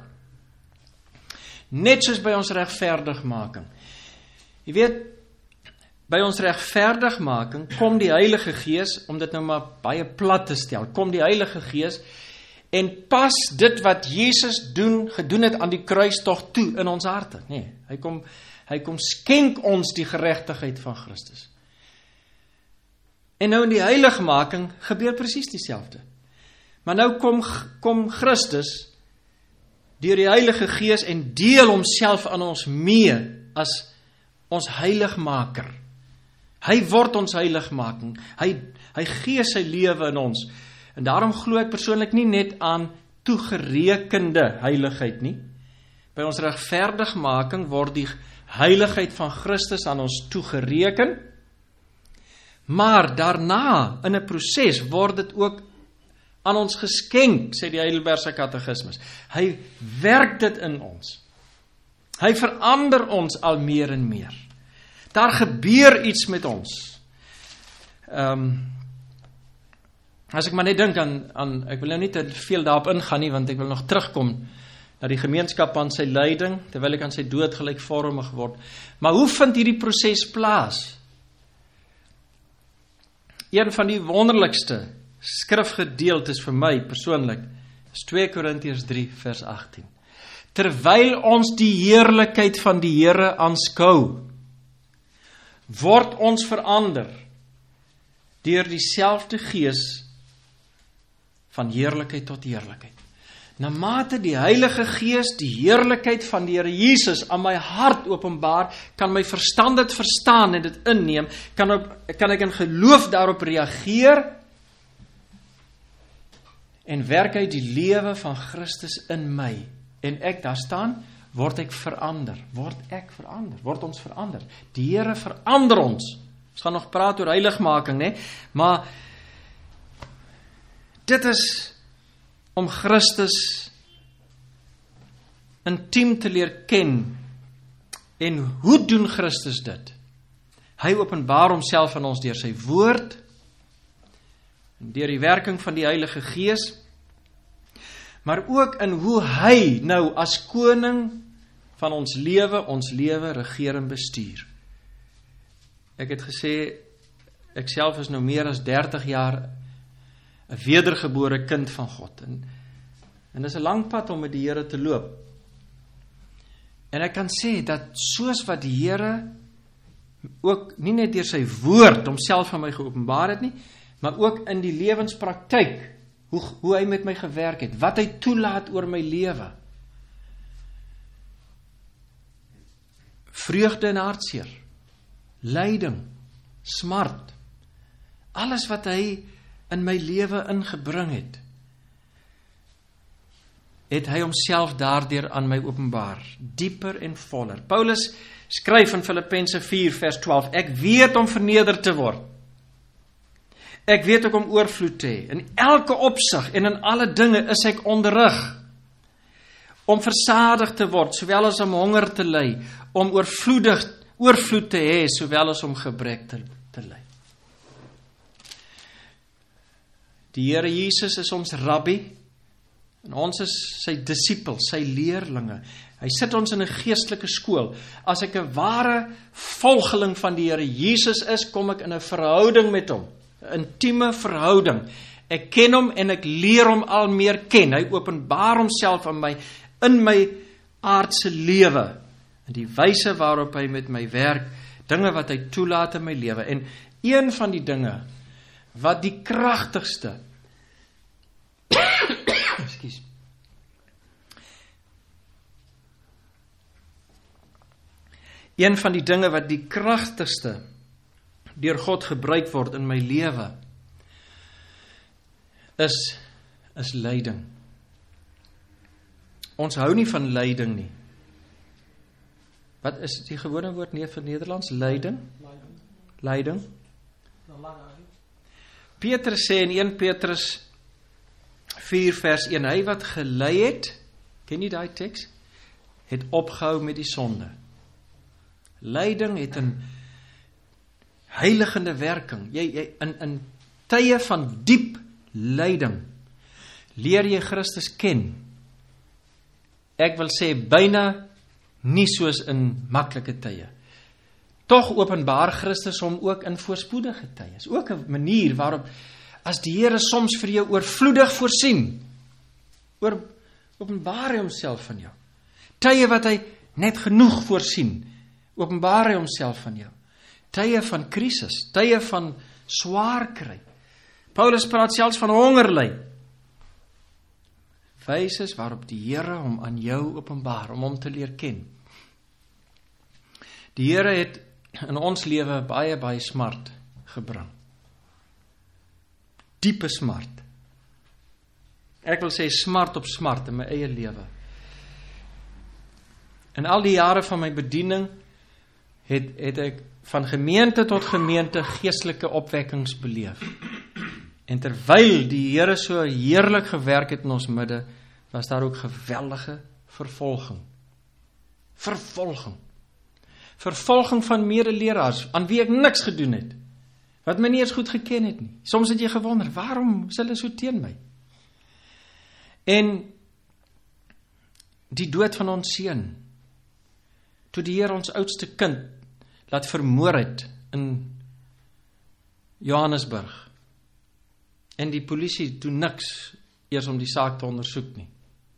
Net soos by ons regverdigmaking. Jy weet, by ons regverdigmaking kom die Heilige Gees, om dit nou maar baie plat te stel, kom die Heilige Gees, en pas dit wat Jesus doen, gedoen het aan die kruis tog toe in ons harte. Nee, hy kom, hy kom skenk ons die geregtigheid van Christus. En nou in die heiligmaking gebeur presies dieselfde. Maar nou kom, kom Christus deur die Heilige Gees en deel homself aan ons mee as ons heiligmaker. Hy word ons heiligmaking. Hy, hy gee sy lewe in ons. En daarom glo ek persoonlik nie net aan toegerekende heiligheid nie. By ons regverdigmaking word die heiligheid van Christus aan ons toegereken, maar daarna, in 'n proses, word dit ook aan ons geskenk, sê die Heidelbergse Katekismus. Hy werk dit in ons. Hy verander ons al meer en meer. Daar gebeur iets met ons. Ehm... Um, As ek maar net dink aan, aan, ek wil nou nie te veel daarop ingaan nie, want ek wil nog terugkom na die gemeenskap aan sy lyding, terwyl ek aan sy dood gelykvormig word. Maar hoe vind hierdie proses plaas? Een van die wonderlikste skrifgedeeltes vir my persoonlik is twee Korintiërs drie vers agttien. Terwyl ons die heerlikheid van die Here aanskou, word ons verander deur dieselfde Gees van heerlikheid tot heerlikheid. Na mate die Heilige Gees die heerlikheid van die Here Jesus aan my hart openbaar, kan my verstand dit verstaan en dit inneem, kan, op, kan ek in geloof daarop reageer, en werk uit die lewe van Christus in my, en ek daar staan, word ek verander, word ek verander, word ons verander. Die Here verander ons. Ons gaan nog praat oor heiligmaking, né? Maar dit is om Christus intiem te leer ken. En hoe doen Christus dit? Hy openbaar homself aan ons deur sy woord, deur die werking van die Heilige Gees, maar ook in hoe hy nou as koning van ons lewe, ons lewe regeer en bestuur. Ek het gesê, ek self is nou meer as dertig jaar 'n wedergebore kind van God. En, en dis 'n lang pad om met die Here te loop. En ek kan sê dat soos wat die Here ook nie net deur sy woord homself aan my geopenbaar het nie, maar ook in die lewenspraktyk, hoe, hoe hy met my gewerk het, wat hy toelaat oor my lewe. Vreugde en hartseer, lyding, smart, alles wat hy in my lewe ingebring het, het hy homself daardeur aan my openbaar, dieper en voller. Paulus skryf in Filippense vier vers twaalf, ek weet om verneder te word. Ek weet ook om oorvloed te hê. In elke opsig en in alle dinge is ek onderrig. Om versadig te word, sowel as om honger te ly, om oorvloedig, oorvloed te hê, sowel as om gebrek te, te ly. Die Here Jesus is ons rabbi, en ons is sy disippels, sy leerlinge. Hy sit ons in 'n geestelike skool. As ek 'n ware volgeling van die Here Jesus is, kom ek in 'n verhouding met hom, 'n intieme verhouding. Ek ken hom en ek leer hom al meer ken. Hy openbaar homself aan my, in my aardse lewe, en die wyse waarop hy met my werk, dinge wat hy toelaat in my lewe. En een van die dinge, wat die kragtigste, ekskuus, een van die dinge wat die kragtigste deur God gebruik word in my lewe, is, is lyding. Ons hou nie van lyding nie. Wat is die gewone woord nie vir Nederlands? Lyding? Lyding. Petrus sê in een Petrus vier vers een, hy wat gelei het, ken jy daai teks? Het opgehou met die sonde. Lyding het 'n heiligende werking. Jy, jy, in, in tye van diep lyding, leer jy Christus ken. Ek wil sê, byna nie soos in maklike tye. Tog openbaar Christus hom ook in voorspoedige tye. Is ook 'n manier waarop, as die Here soms vir jou oorvloedig voorsien, oor, openbaar hy homself van jou. Tye wat hy net genoeg voorsien, openbaar hy homself van jou. Tye van krisis, tye van swaar kry. Paulus praat selfs van hongerly. Wyses waarop die Here hom aan jou openbaar, om hom te leer ken. Die Here het in ons lewe baie, baie smart gebring. Diepe smart. Ek wil sê smart op smart in my eie lewe. In al die jare van my bediening het, het ek van gemeente tot gemeente geestelike opwekkings beleef. En terwyl die Here so heerlik gewerk het in ons midde, was daar ook geweldige vervolging. Vervolging. Vervolging van medeleraars, aan wie ek niks gedoen het, wat my nie eens goed geken het nie. Soms het jy gewonder, waarom is hulle so teen my? En die dood van ons seun, toe die Here ons oudste kind laat vermoor het in Johannesburg, en die polisie doen niks eers om die saak te ondersoek nie.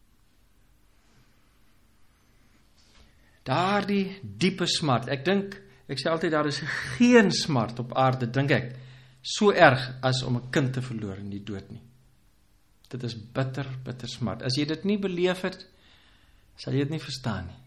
Daardie diepe smart, ek dink, ek sê altyd, daar is geen smart op aarde, dink ek, so erg as om 'n kind te verloor in die dood nie. Dit is bitter, bitter smart. As jy dit nie beleef het, sal jy dit nie verstaan nie.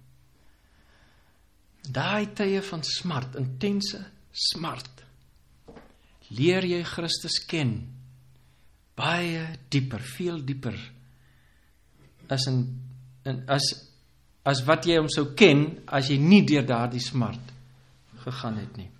Daai tye van smart, intense smart, leer jy Christus ken, baie dieper, veel dieper, as, in, in, as, as wat jy hom sou ken, as jy nie deur daardie smart gegaan het nie.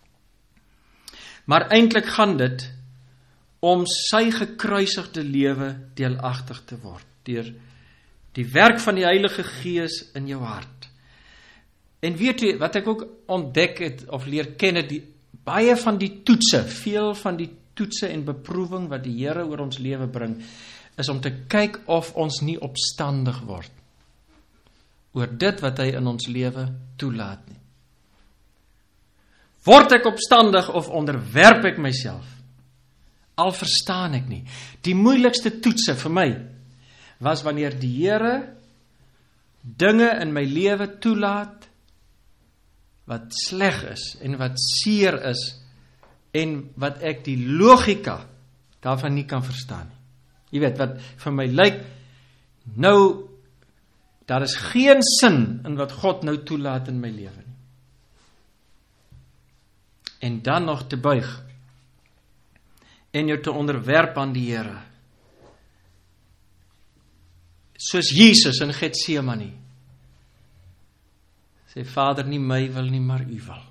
Maar eintlik gaan dit om sy gekruisigde lewe deelagtig te word, deur die werk van die Heilige Gees in jou hart. En weet jy, wat ek ook ontdek het, of leer ken het, die, baie van die toetse, veel van die toetse en beproewing wat die Here oor ons lewe bring, is om te kyk of ons nie opstandig word oor dit wat hy in ons lewe toelaat nie. Word ek opstandig of onderwerp ek myself? Al verstaan ek nie. Die moeilikste toetse vir my was wanneer die Here dinge in my lewe toelaat wat sleg is en wat seer is en wat ek die logika daarvan nie kan verstaan nie. Jy weet, wat vir my lyk, nou, daar is geen sin in wat God nou toelaat in my lewe nie. En dan nog te buig en jou te onderwerp aan die Here. Soos Jesus in Getsemane. Sê, Vader, nie my wil nie, maar U wil.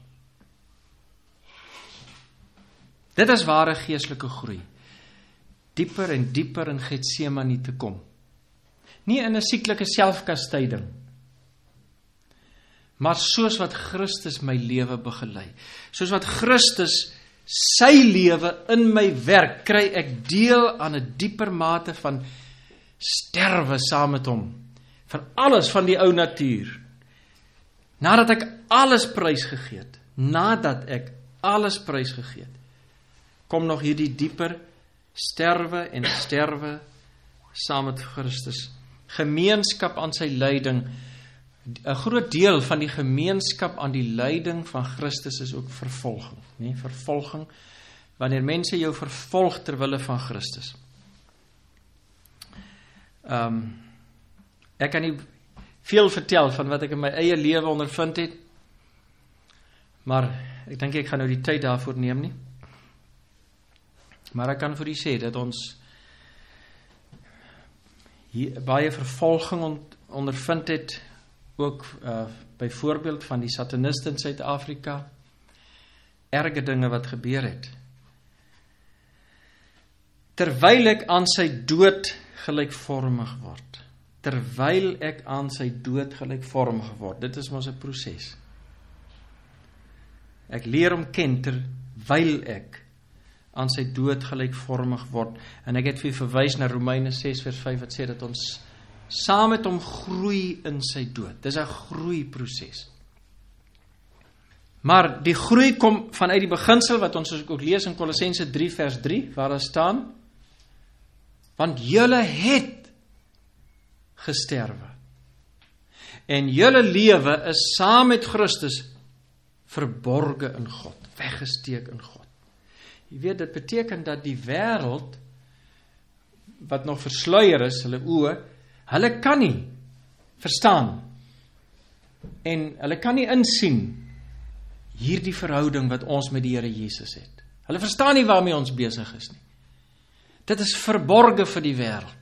Dit is ware geestelike groei. Dieper en dieper in Getsemane te kom. Nie in 'n sieklike selfkastyding, maar soos wat Christus my lewe begelei. Soos wat Christus sy lewe in my werk, kry ek deel aan 'n dieper mate van sterwe saam met hom. Van alles van die ou natuur. Nadat ek alles prys gegee het, nadat ek alles prys gegee het, kom nog hierdie dieper sterwe en sterwe saam met Christus. Gemeenskap aan sy lyding. 'n Groot deel van die gemeenskap aan die lyding van Christus is ook vervolging, nie? Vervolging, wanneer mense jou vervolg ter wille van Christus. Um, ek kan nie veel vertel van wat ek in my eie lewe ondervind het. Maar ek dink ek gaan nou die tyd daarvoor neem nie. Maar ek kan vir u sê dat ons hier baie vervolging on, ondervind het, ook uh, byvoorbeeld van die sataniste in Suid-Afrika, erge dinge wat gebeur het. Terwyl ek aan sy dood gelykvormig word, terwyl ek aan sy dood gelykvormig word, dit is mos 'n proses. Ek leer hom ken terwyl ek aan sy dood gelykvormig word, en ek het vir verwys na Romeine ses vers vyf wat sê dat ons saam met hom groei in sy dood. Dis 'n groeiproses. Maar die groei kom vanuit die beginsel wat ons ook lees in Kolossense drie vers drie, waar daar staan, want julle het gesterwe. En julle lewe is saam met Christus verborge in God, weggesteek in God. Jy weet, dit beteken dat die wêreld, wat nog versluier is, hulle oë, hulle kan nie verstaan, en hulle kan nie insien, hierdie verhouding wat ons met die Here Jesus het. Hulle verstaan nie waarmee ons besig is nie. Dit is verborge vir die wêreld.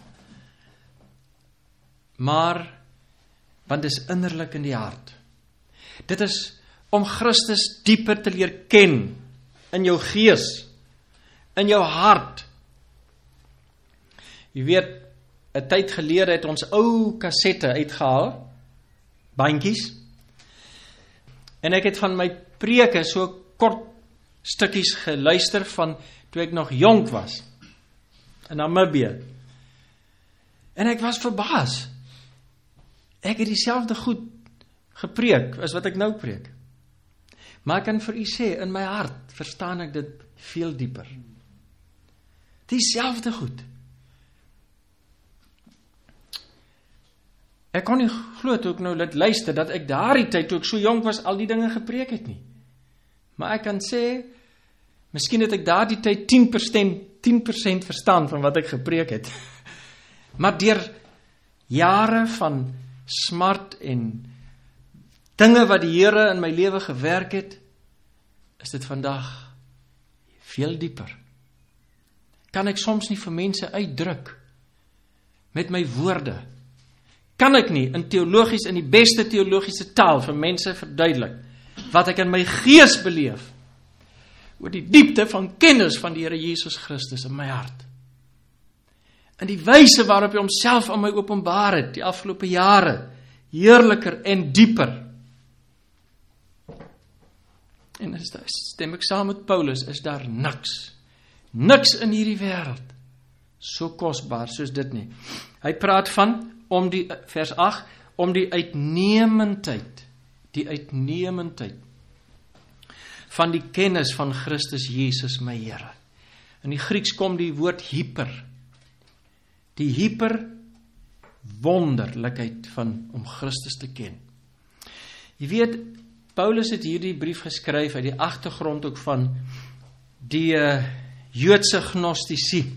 Maar, want dit is innerlik in die hart. Dit is om Christus dieper te leer ken, in jou gees, in jou hart. Jy weet, 'n tyd gelede het ons ou kassette uitgehaal, bandjies, en ek het van my preke so kort stukkies geluister van toe ek nog jonk was, in Namibië. En ek was verbaas. Ek het dieselfde goed gepreek, as wat ek nou preek. Maar ek kan vir u sê, in my hart verstaan ek dit veel dieper. Dieselfde goed. Ek kon nie glo toe ek nou dit luister, dat ek daardie tyd, toe ek so jonk was, al die dinge gepreek het nie. Maar ek kan sê, miskien het ek daardie tyd tien persent verstaan van wat ek gepreek het. Maar deur jare van smart en dinge wat die Here in my lewe gewerk het, is dit vandag veel dieper. Kan ek soms nie vir mense uitdruk met my woorde. Kan ek nie in teologies, in die beste teologiese taal vir mense verduidelik wat ek in my gees beleef oor die diepte van kennis van die Here Jesus Christus in my hart. En die wyse waarop hy homself aan my openbaar het die afgelope jare, heerliker en dieper. En is daar, stem ek saam met Paulus, is daar niks, niks in hierdie wêreld so kosbaar soos dit nie. Hy praat van, om die, vers agt, om die uitnemendheid, die uitnemendheid van die kennis van Christus Jesus my Here. In die Grieks kom die woord hyper, die hyper wonderlikheid van om Christus te ken. Jy weet, Paulus het hierdie brief geskryf uit die agtergrond ook van die uh, Joodse gnostici.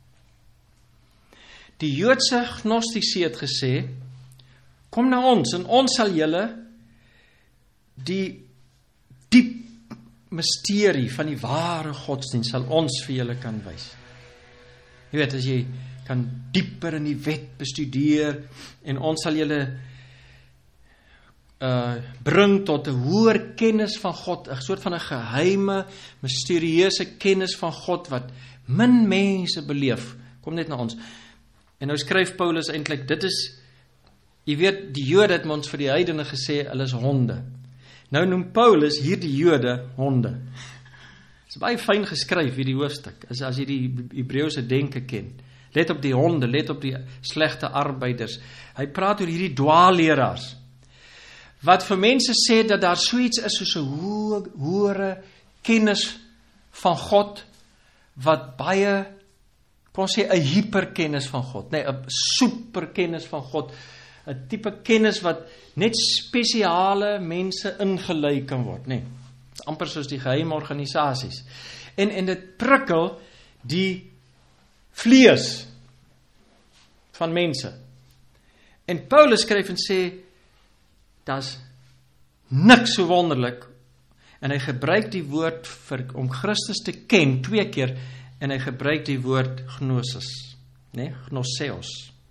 Die Joodse gnostici het gesê, kom na ons en ons sal julle die diep misterie van die ware godsdienst sal ons vir julle kan wys. Jy weet, as jy kan dieper in die wet bestudeer en ons sal julle Uh, bring tot 'n hoër kennis van God, 'n soort van 'n geheime, misterieuse kennis van God wat min mense beleef. Kom net na ons. En nou skryf Paulus eintlik, dit is, jy weet, die Jode het ons vir die heidene gesê, hulle is honde. Nou noem Paulus hierdie Jode honde. Dit is baie fyn geskryf hierdie hoofstuk, as, as jy die Hebreëse denke ken. Let op die honde, let op die slegte arbeiders. Hy praat oor hierdie dwaalleraars, wat vir mense sê dat daar so iets is soos 'n hoëre kennis van God, wat baie, kon sê 'n hyperkennis van God, nee, 'n superkennis van God, 'n tipe kennis wat net spesiale mense ingelei kan word, nee, amper soos die geheime organisasies. En en dit prikkel die vlees van mense. En Paulus skryf en sê, daar's niks so wonderlik En hy gebruik die woord vir, om Christus te ken, twee keer, en hy gebruik die woord gnosis, nee, gnoseos.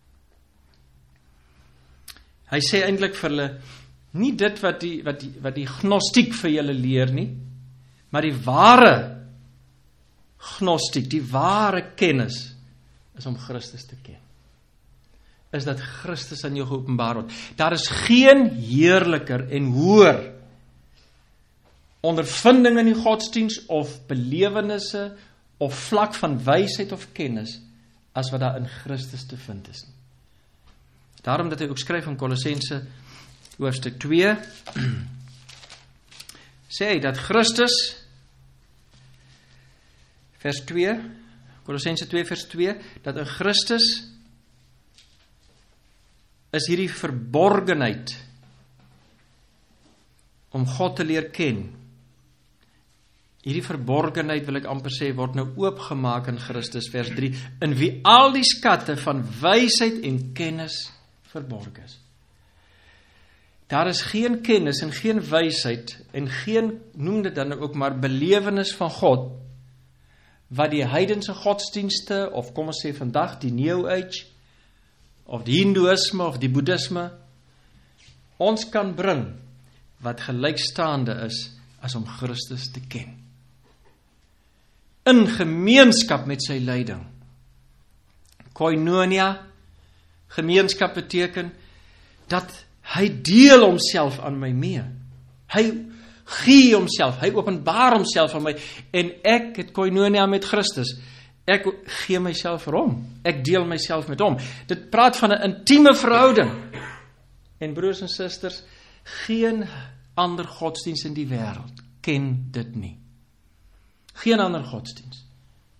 Hy sê eintlik vir hulle, nie dit wat die, wat die, wat die gnostiek vir julle leer nie, maar die ware gnostiek, die ware kennis, is om Christus te ken. Is dat Christus aan jou geopenbaar word. Daar is geen heerliker en hoër ondervinding in die godsdienst, of belewenisse, of vlak van wysheid of kennis, as wat daar in Christus te vind is. Daarom dat hy ook skryf in Kolossense hoofstuk twee, sê hy dat Christus, vers twee, Kolossense twee vers twee, dat in Christus is hierdie verborgenheid om God te leer ken. Hierdie verborgenheid, wil ek amper sê, word nou oopgemaak in Christus, vers drie, in wie al die skatte van wysheid en kennis verborgen is. Daar is geen kennis en geen wysheid en geen, noem dit dan ook maar, belewenis van God, wat die heidense godsdienste, of kom ons sê vandag, die New Age, of die Hindoeïsme, of die Boeddhisme, ons kan bring, wat gelykstaande is, as om Christus te ken. In gemeenskap met sy lyding. Koinonia, gemeenskap beteken, dat hy deel homself aan my mee. Hy gee homself, hy openbaar homself aan my, en ek het koinonia met Christus. Ek gee myself vir hom. Ek deel myself met hom. Dit praat van 'n intieme verhouding. En broers en susters, geen ander godsdienst in die wêreld ken dit nie. Geen ander godsdienst.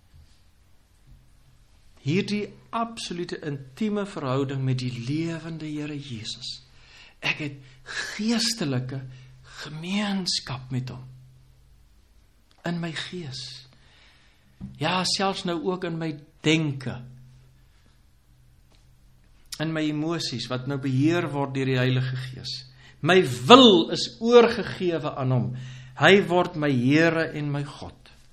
Hierdie absolute intieme verhouding met die lewende Here Jesus. Ek het geestelike gemeenskap met hom. In my gees. Ja, selfs nou ook in my denke. In my emosies, wat nou beheer word deur die Heilige Gees. My wil is oorgegewe aan hom. Hy word my Here en my God.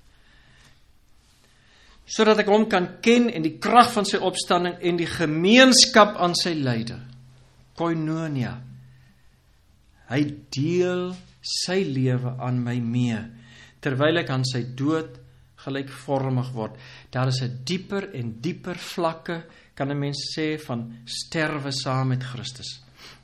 Sodat ek hom kan ken en die krag van sy opstanding en die gemeenskap aan sy lyde. Koinonia. Hy deel sy lewe aan my mee, terwyl ek aan sy dood gelykvormig word. Daar is 'n dieper en dieper vlakke, kan 'n mens sê, van sterwe saam met Christus.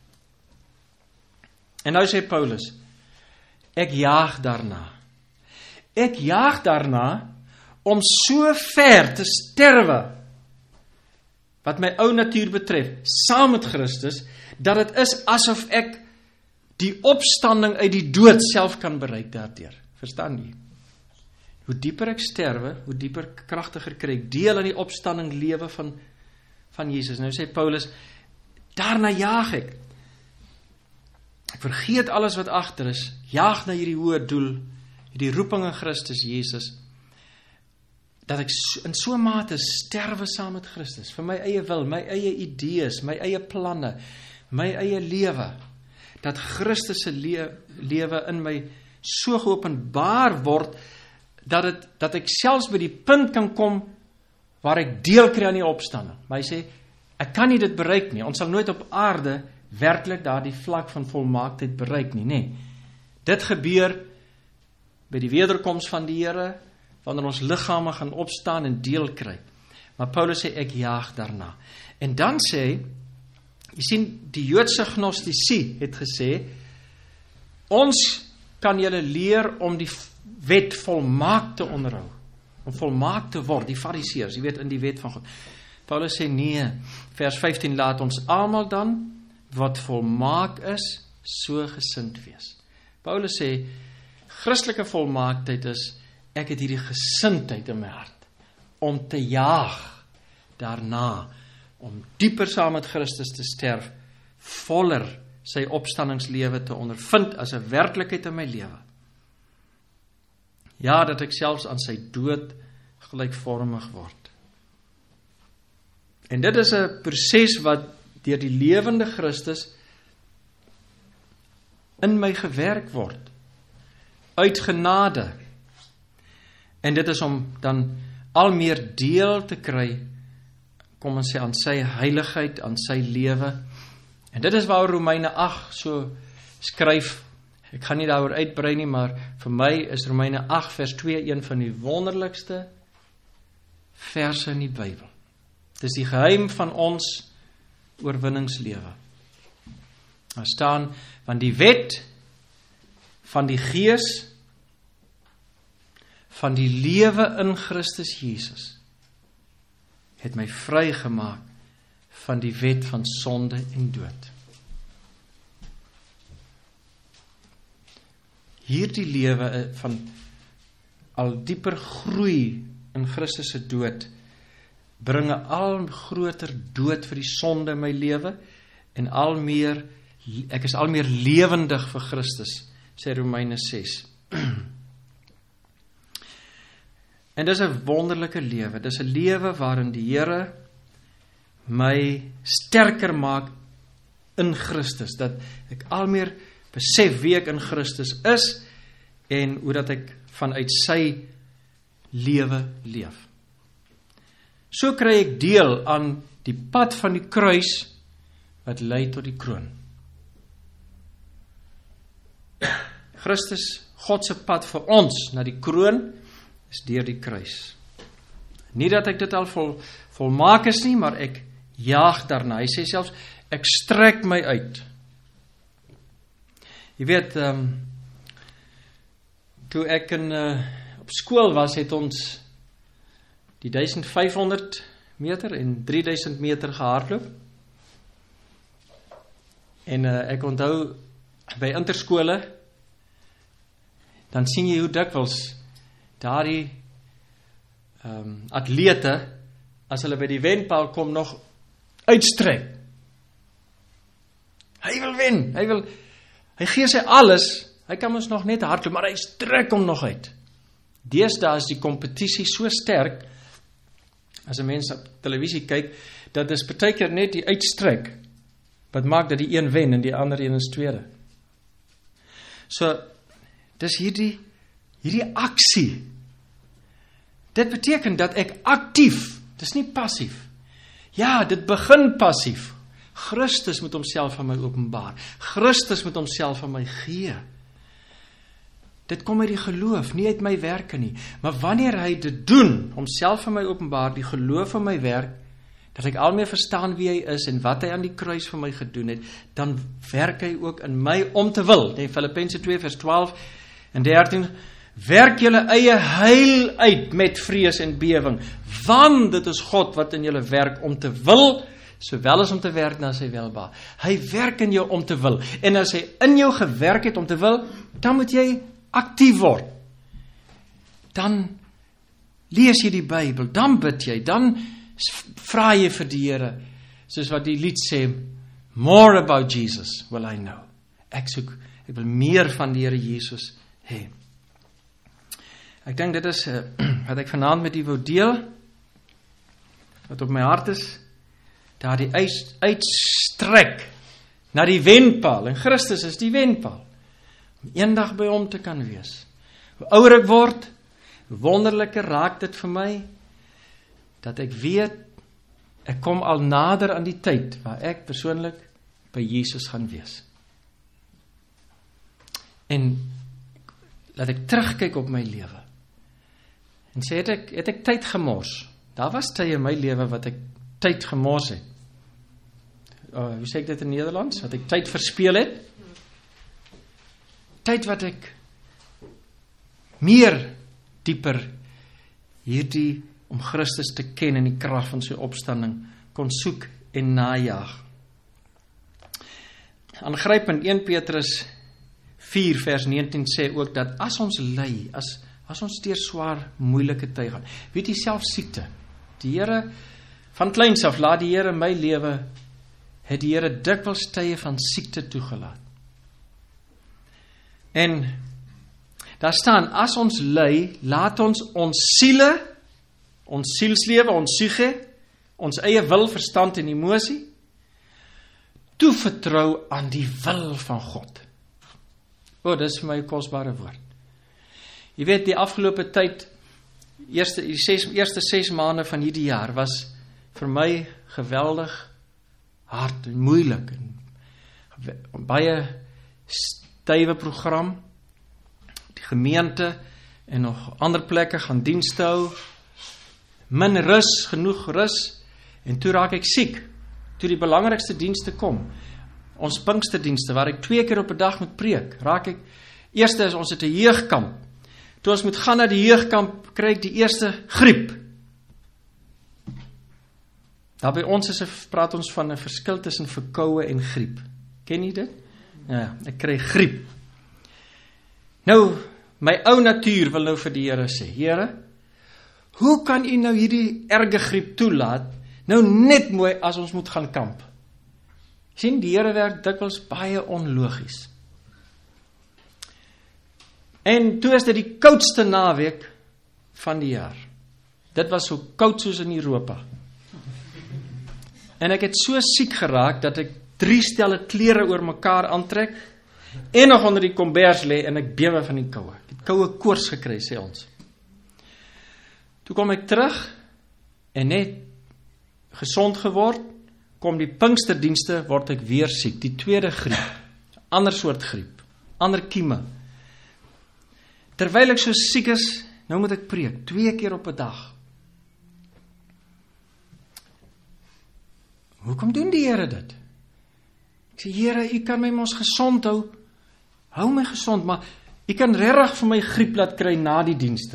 En nou sê Paulus, ek jaag daarna. Ek jaag daarna om so ver te sterwe, wat my ou natuur betref, saam met Christus, dat het is asof ek die opstanding uit die dood self kan bereik daardeur. Verstaan jy? Hoe dieper ek sterwe, hoe dieper kragtiger kry ek deel aan die opstanding lewe van, van Jesus. Nou sê Paulus, daarna jaag ek. Ek vergeet alles wat agter is, jaag na hierdie hoë doel, hierdie roeping in Christus Jesus, dat ek in so mate sterwe saam met Christus, vir my eie wil, my eie idees, my eie planne, my eie lewe, dat Christus se le lewe in my so geopenbaar word, dat, het, dat ek selfs by die punt kan kom, waar ek deel kry aan die opstanding. Maar hy sê, ek kan nie dit bereik nie, ons sal nooit op aarde werklik daar die vlak van volmaaktheid bereik nie, nee. Dit gebeur by die wederkoms van die Here, wanneer ons liggame gaan opstaan en deel kry. Maar Paulus sê, ek jaag daarna. En dan sê hy, jy sien, die Joodse gnostici het gesê, ons kan julle leer om die wet volmaak te onderhou, om volmaak te word, die fariseërs, jy weet, in die wet van God. Paulus sê, nee, vers vyftien, laat ons almal dan, wat volmaak is, so gesind wees. Paulus sê, Christelike volmaaktheid is, ek het hierdie gesindheid in my hart, om te jaag daarna, om dieper saam met Christus te sterf, voller sy opstandingslewe te ondervind as 'n werklikheid in my lewe. Ja, dat ek selfs aan sy dood gelykvormig word. En dit is 'n proses wat deur die lewende Christus in my gewerk word. uit genade. En dit is om dan al meer deel te kry, kom ons sê, aan sy heiligheid, aan sy lewe. En dit is waar Romeine agt so skryf. Ek gaan nie daaroor uitbrei nie, maar vir my is Romeine agt vers twee een van die wonderlikste verse in die Bybel. Dit is die geheim van ons oorwinningslewe. Daar staan, want die wet van die Gees van die lewe in Christus Jesus het my vrygemaak van die wet van sonde en dood. Hierdie lewe van al dieper groei in Christus se dood bring 'n al groter dood vir die sonde in my lewe en al meer ek is al meer lewendig vir Christus, sê Romeine ses. En dis 'n wonderlike lewe. Dis 'n lewe waarin die Here my sterker maak in Christus, dat ek al meer besef wie ek in Christus is en hoe dat ek vanuit sy lewe leef. So kry ek deel aan die pad van die kruis wat lei tot die kroon. Christus, God se pad vir ons na die kroon is deur die kruis. Nie dat ek dit al vol, volmaak is nie, maar ek jaag daarna. Hy sê selfs, ek strek my uit. Jy weet, um, toe ek in, uh, op skool was, het ons die duisend vyfhonderd meter en drie duisend meter gehardloop. En uh, ek onthou, by interskole, dan sien jy hoe dikwels daardie um, atlete, as hulle by die wenpaal kom, nog uitstrek. Hy wil wen, hy wil, hy gee sy alles, hy kan ons nog net hardloop, maar hy strek hom nog uit. Deesdae is die kompetisie so sterk, as 'n mens op televisie kyk, dat is partykeer net die uitstrek, wat maak dat die een wen en die ander een is tweede. So, dis hierdie, hierdie aksie. Dit beteken dat ek aktief, dis nie passief. Ja, dit begin passief. Christus moet homself aan my openbaar. Christus moet homself aan my gee. Dit kom uit die geloof, nie uit my werke nie. Maar wanneer hy dit doen, homself aan my openbaar, die geloof van my werk, dat ek al meer verstaan wie hy is en wat hy aan die kruis vir my gedoen het, dan werk hy ook in my om te wil. Nee, Filippense twee vers twaalf en dertien, werk julle eie heil uit met vrees en bewing, want dit is God wat in julle werk om te wil, sowel as om te werk na sy welbehae. Hy werk in jou om te wil, en as hy in jou gewerk het om te wil, dan moet jy aktief word. Dan lees jy die Bybel, dan bid jy, dan vra jy vir die Here, soos wat die lied sê, more about Jesus will I know. Ek soek, ek wil meer van die Here Jesus hê. Ek dink dit is uh, wat ek vanaand met u wou deel, wat op my hart is, daar die uitstrek na die wenpaal, en Christus is die wenpaal, om eendag by hom te kan wees. Hoe ouer ek word, hoe wonderliker raak dit vir my, dat ek weet, ek kom al nader aan die tyd, waar ek persoonlik by Jesus gaan wees. En, laat ek terugkyk op my lewe, en sê, het ek, het ek tyd gemors? Daar was tye in my lewe wat ek tyd gemors het. Uh, hoe sê ek dit in Nederlands? Wat ek tyd verspeel het? Tyd wat ek meer dieper hierdie om Christus te ken en die krag van sy opstanding kon soek en najaag. Aangrypend een Petrus vier vers negentien sê ook dat as ons ly, as as ons deur swaar moeilike tye gaan, weet jy, self siekte, die Here, van kleins af, laat die Here my lewe, het die Here dikwels tye van siekte toegelaat. En, daar staan, as ons ly, laat ons ons siele, ons sielslewe, ons siege, ons eie wil, verstand en emosie, toevertrou aan die wil van God. O, dis vir my 'n kosbare woord. Jy weet, die afgelope tyd, eerste, die ses, eerste ses maande van hierdie jaar, was vir my geweldig hard en moeilik, en baie stywe program, die gemeente, en nog ander plekke gaan dienste hou, min rus, genoeg rus, en toe raak ek siek, toe die belangrikste dienste kom, ons Pinksterdienste, waar ek twee keer op 'n dag moet preek, raak ek, eerste is ons het 'n jeugkamp, toe ons moet gaan na die jeugkamp, kry ek die eerste griep. Daar by ons is, praat ons van 'n verskil tussen verkoue en griep. Ken jy dit? Ja, ek kry griep. Nou, my ou natuur wil nou vir die Here sê, Here, hoe kan U nou hierdie erge griep toelaat, nou net mooi as ons moet gaan kamp? Sien, die Here werk dikwels baie onlogies. En toe is dit die koudste naweek van die jaar. Dit was so koud soos in Europa. En ek het so siek geraak, dat ek drie stelle klere oor mekaar aantrek, en nog onder die kombers lê, en ek bewe van die koue. Ek het koue koors gekry, sê ons. Toe kom ek terug, en net gesond geword, kom die Pinksterdienste, word ek weer siek, die tweede griep, ander soort griep, ander kieme. Terwyl ek so siek is, nou moet ek preek, twee keer op 'n dag. Hoekom doen die Here dit? Ek sê, Here, U kan my mos gesond hou, hou my gesond, maar U kan regtig vir my griep laat kry na die dienste.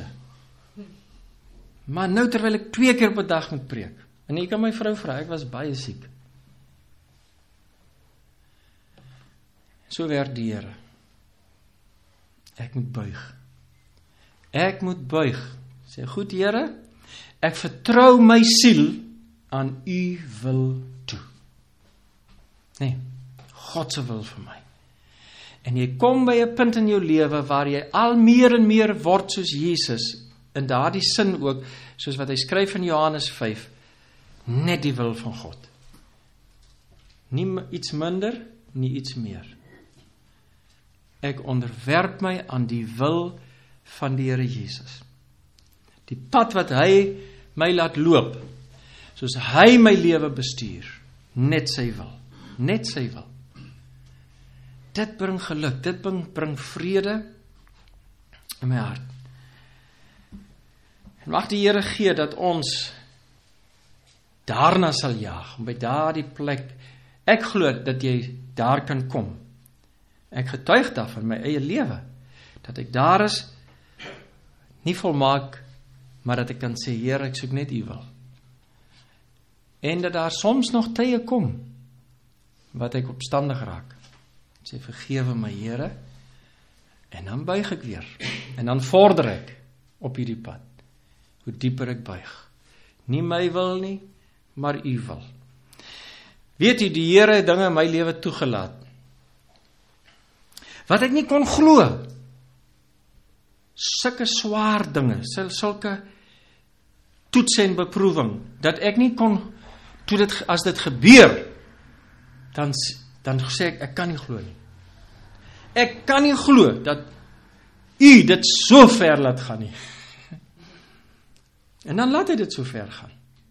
Maar nou terwyl ek twee keer op 'n dag moet preek, en U kan my vrou vra, ek was baie siek. So werk die Here. Ek moet buig. Ek moet buig. Sê, goed Here, ek vertrou my siel aan U wil toe. Nee, God se wil vir my. En jy kom by 'n punt in jou lewe waar jy al meer en meer word soos Jesus, in daardie sin ook, soos wat hy skryf in Johannes vyf, net die wil van God. Nie iets minder, nie iets meer. Ek onderwerp my aan die wil van die Here Jesus. Die pad wat hy my laat loop, soos hy my lewe bestuur, net sy wil, net sy wil. Dit bring geluk, dit bring, bring vrede in my hart. En mag die Here gee dat ons daarna sal jaag, by daardie plek, ek glo dat jy daar kan kom. Ek getuig daarvan my eie lewe, dat ek daar is, nie volmaak, maar dat ek kan sê, Here, ek soek net U wil. En dat daar soms nog tye kom, wat ek opstandig raak. Ek sê, vergewe my Here, en dan buig ek weer, en dan vorder ek op hierdie pad, hoe dieper ek buig. Nie my wil nie, maar U wil. Weet jy, die Here het dinge in my lewe toegelaat, wat ek nie kon glo, sulke swaar dinge, sulke toets en beproewing, dat ek nie kon, toe dit, as dit gebeur, dan, dan sê ek, ek kan nie glo nie. Ek kan nie glo, dat U dit so ver laat gaan nie. En dan laat hy dit so ver gaan.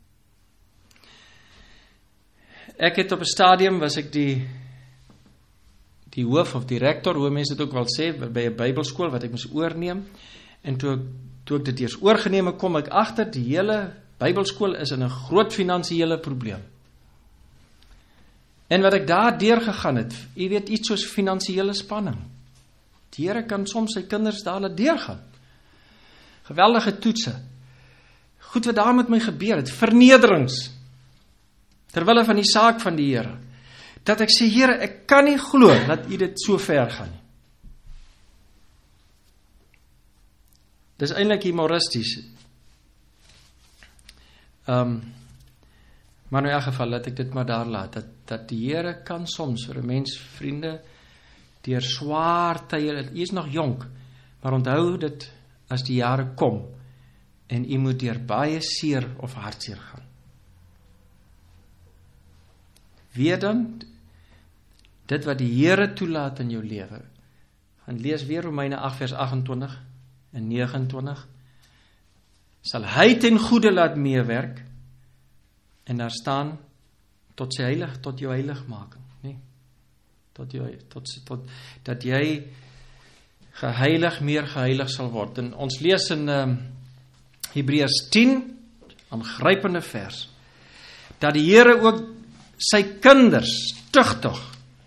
Ek het op 'n stadium, was ek die, die hoof of direktor, hoe mense dit ook wel sê, by 'n Bybelskool wat ek moes oorneem, en toe, toe ek dit eers oorgeneem het, kom ek agter, die hele Bybelskool is in 'n groot finansiële probleem. En wat ek daar deurgegaan het, jy weet, iets soos finansiële spanning. Die Here kan soms sy kinders daar laat deurgaan. Geweldige toetse. Goed wat daar met my gebeur het, vernederings, terwille van die saak van die Here, dat ek sê, Here, ek kan nie glo dat U dit so ver gaan nie. Dis eintlik humoristies. Um, maar in elk geval, laat ek dit maar daar laat, dat, dat die Here kan soms vir 'n mens, vriende, deur swaar tye, U is nog jonk, maar onthou dit as die jare kom, en U moet deur baie seer of hartseer gaan. Weet dan, dit wat die Here toelaat in jou lewe, gaan lees weer Romeine agt vers agt en twintig, en nege en twintig, sal hy ten goede laat meewerk, en daar staan, tot sy heilig, tot jou heiligmaking, nee, tot jou, tot, tot, dat jy geheilig, meer geheilig sal word. En ons lees in um, Hebreërs tien, aangrypende vers, dat die Here ook sy kinders tugtig.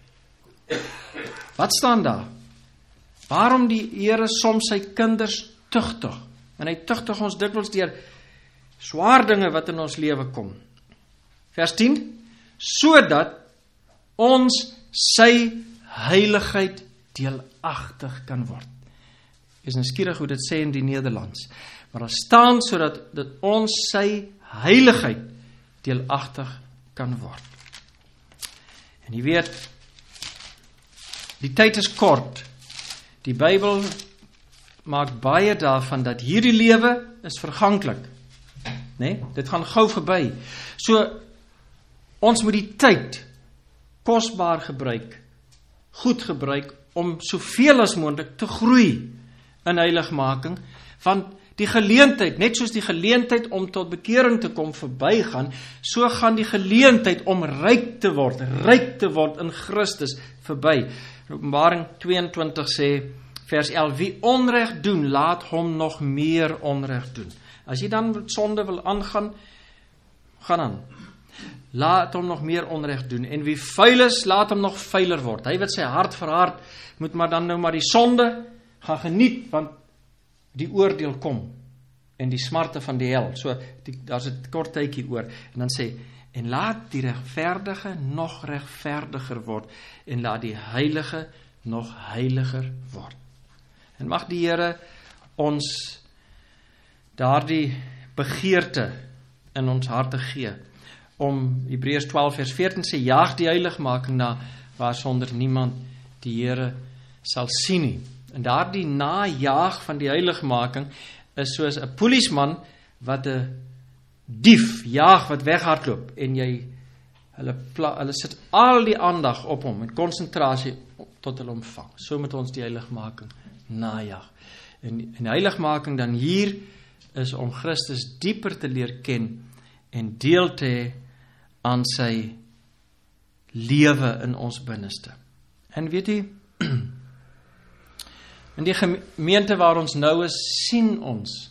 Wat staan daar? Waarom die Here soms sy kinders tugtig? En hy tugtig ons dikwels deur swaar dinge wat in ons lewe kom. Vers tien, sodat ons sy heiligheid deelagtig kan word. Is nuuskierig hoe dit sê in die Nederlands. Maar daar staan sodat dat ons sy heiligheid deelagtig kan word. En jy weet, die tyd is kort. Die Bybel maak baie daarvan dat hierdie lewe is verganklik. Nee, dit gaan gou verby. So, ons moet die tyd kosbaar gebruik, goed gebruik, om soveel as moontlik te groei in heiligmaking, want die geleentheid, net soos die geleentheid om tot bekering te kom verbygaan, so gaan die geleentheid om ryk te word, ryk te word in Christus verby. Openbaring tweeëntwintig sê, vers elf, wie onreg doen, laat hom nog meer onreg doen. As jy dan sonde wil aangaan, gaan aan. Laat hom nog meer onreg doen. En wie vuil is, laat hom nog vuiler word. Hy wat sy hart verhard, moet maar dan nou maar die sonde gaan geniet, want die oordeel kom. En die smarte van die hel. So, daar is 'n kort tydjie oor. En dan sê, en laat die regverdige nog regverdiger word. En laat die heilige nog heiliger word. En mag die Here ons daardie begeerte in ons harte gee, om Hebreërs twaalf vers veertien sê, jaag die heiligmaking na, waarsonder niemand die Here sal sien nie. En daardie najaag van die heiligmaking is soos 'n polisman wat 'n dief jaag wat weghardloop, en jy hulle, pla, hulle sit al die aandag op hom en konsentrasie tot hulle omvang. So moet ons die heiligmaking najaag. En, en heiligmaking dan hier is om Christus dieper te leer ken en deel te hê aan sy lewe in ons binneste. En weet jy, in die gemeente waar ons nou is, sien ons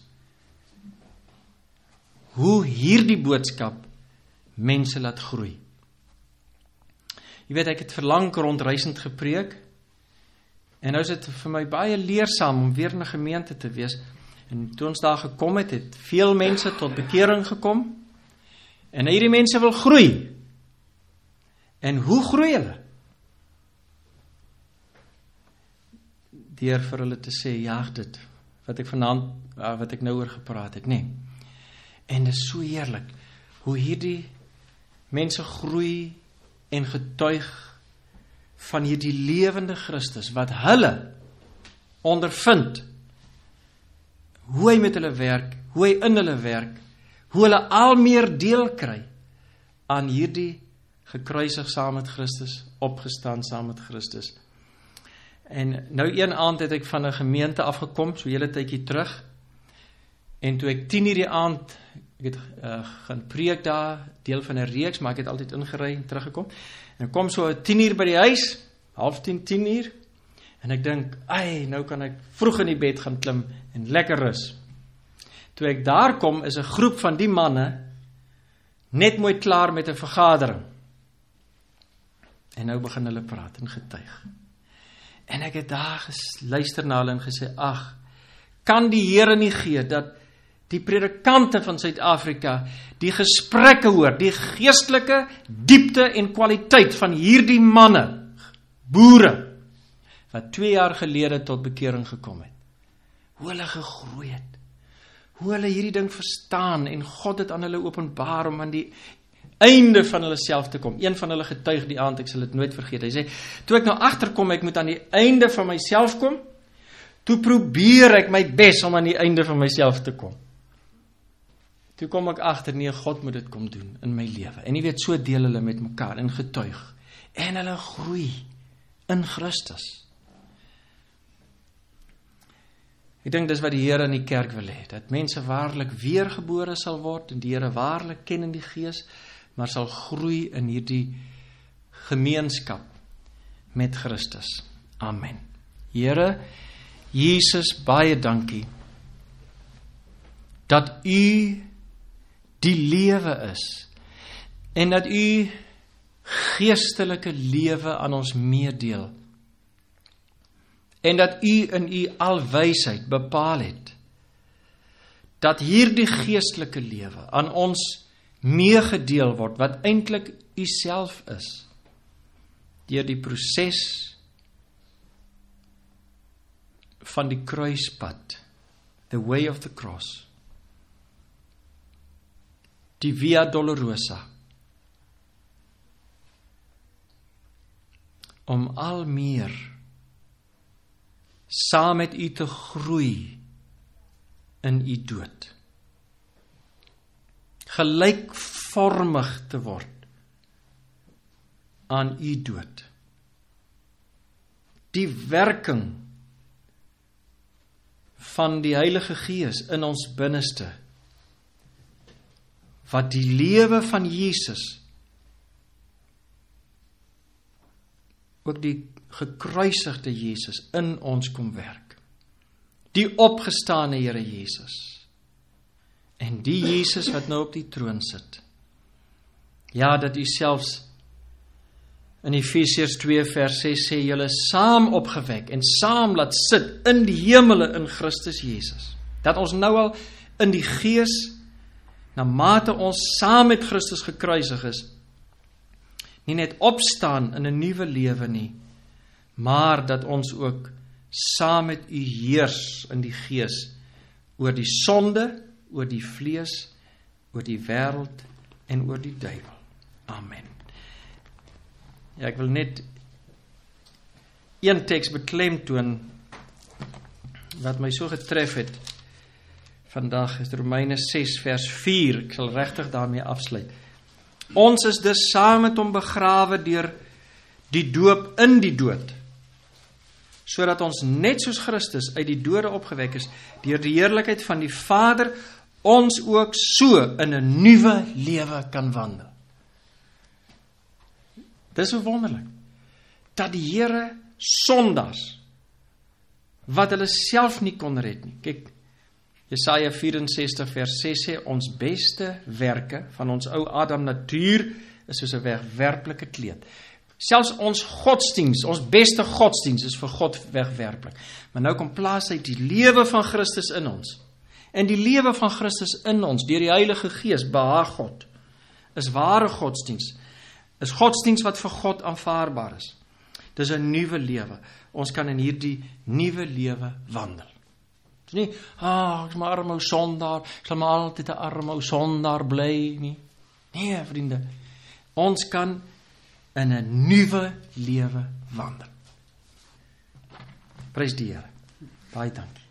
hoe hierdie boodskap mense laat groei. Jy weet, ek het verlang rondreisend gepreek, en nou is dit vir my baie leersaam om weer in 'n gemeente te wees. En toe ons daar gekom het, het veel mense tot bekering gekom, en hierdie mense wil groei. En hoe groei hulle? Deur vir hulle te sê, jaag dit, wat ek vanaand, wat ek nou oor gepraat het, nee. En dit is so heerlik, hoe hierdie mense groei en getuig van hierdie lewende Christus, wat hulle ondervind, hoe hy met hulle werk, hoe hy in hulle werk, hoe hulle al meer deel kry aan hierdie gekruisig saam met Christus, opgestaan saam met Christus. En nou een aand het ek van 'n gemeente afgekom, so hele tydjie terug, en toe ek tien uur die aand, ek het uh, gaan preek daar, deel van 'n reeks, maar ek het altyd ingery en teruggekom, en ek kom so tien uur by die huis, half tien, tien uur, en ek dink, ai, nou kan ek vroeg in die bed gaan klim, en lekker rus. Toe ek daar kom, is 'n groep van die manne, net mooi klaar met 'n vergadering, en nou begin hulle praat en getuig. En ek het daar geluister na hulle en gesê, ag, kan die Here nie gee, dat die predikante van Suid-Afrika die gesprekke hoor, die geestelike diepte en kwaliteit van hierdie manne, boere, wat twee jaar gelede tot bekering gekom het. Hoe hulle gegroei het, hoe hulle hierdie ding verstaan, en God het aan hulle openbaar om aan die einde van hulle self te kom. Een van hulle getuig die aand, ek sal dit nooit vergeet, hy sê, toe ek nou agterkom, ek moet aan die einde van myself kom, toe probeer ek my bes om aan die einde van myself te kom. Toe kom ek agter, nee, God moet dit kom doen in my lewe. En jy weet, so deel hulle met mekaar en getuig. En hulle groei in Christus. Ek dink dis wat die Here in die kerk wil hê, dat mense waarlik weergebore sal word en die Here waarlik ken in die Gees, maar sal groei in hierdie gemeenskap met Christus. Amen. Here Jesus, baie dankie dat U die lewe is en dat U geestelike lewe aan ons meedeel en dat U in U alwysheid bepaal het dat hierdie geestelike lewe aan ons meegedeel word, wat eintlik U self is, deur die proses van die kruispad, the way of the cross, die Via Dolorosa, om al meer saam met U te groei in U dood, gelykvormig te word aan U dood, die werking van die Heilige Gees in ons binneste, wat die lewe van Jesus, ook die gekruisigde Jesus in ons kom werk. Die opgestane Here Jesus. En die Jesus wat nou op die troon sit. Ja, dat U selfs in Efesiërs twee vers ses sê, julle saam opgewek en saam laat sit in die hemele in Christus Jesus. Dat ons nou al in die Gees, na mate ons saam met Christus gekruisig is, nie net opstaan in 'n nuwe lewe nie, maar dat ons ook saam met U heers in die Gees oor die sonde, oor die vlees, oor die wêreld en oor die duiwel. Amen. Ja, ek wil net een teks beklemtoon wat my so getref het vandag, is Romeine ses vers vier. Ek sal regtig daarmee afsluit. Ons is dus saam met hom begrawe deur die doop in die dood, sodat ons net soos Christus uit die dode opgewek is, deur die heerlikheid van die Vader, ons ook so in 'n nuwe lewe kan wandel. Dis so wonderlik, dat die Here sondaars, wat hulle self nie kon red nie. Kyk, Jesaja vyf-en-sestig vers ses sê, ons beste werke van ons ou Adam natuur is soos 'n wegwerplike kleed. Selfs ons godsdiens, ons beste godsdiens is vir God wegwerplik. Maar nou kom plaas hy die lewe van Christus in ons. En die lewe van Christus in ons, deur die Heilige Gees, behaag God. Is ware godsdiens. Is godsdiens wat vir God aanvaarbaar is. Dis 'n nuwe lewe. Ons kan in hierdie nuwe lewe wandel. Dis nie, ah, ek is maar arm ou sondaar, ek sal maar altyd 'n arm ou sondaar bly nie. Nee, vriende. Ons kan in 'n nuwe lewe wandel. Prys die Here. Baie dankie.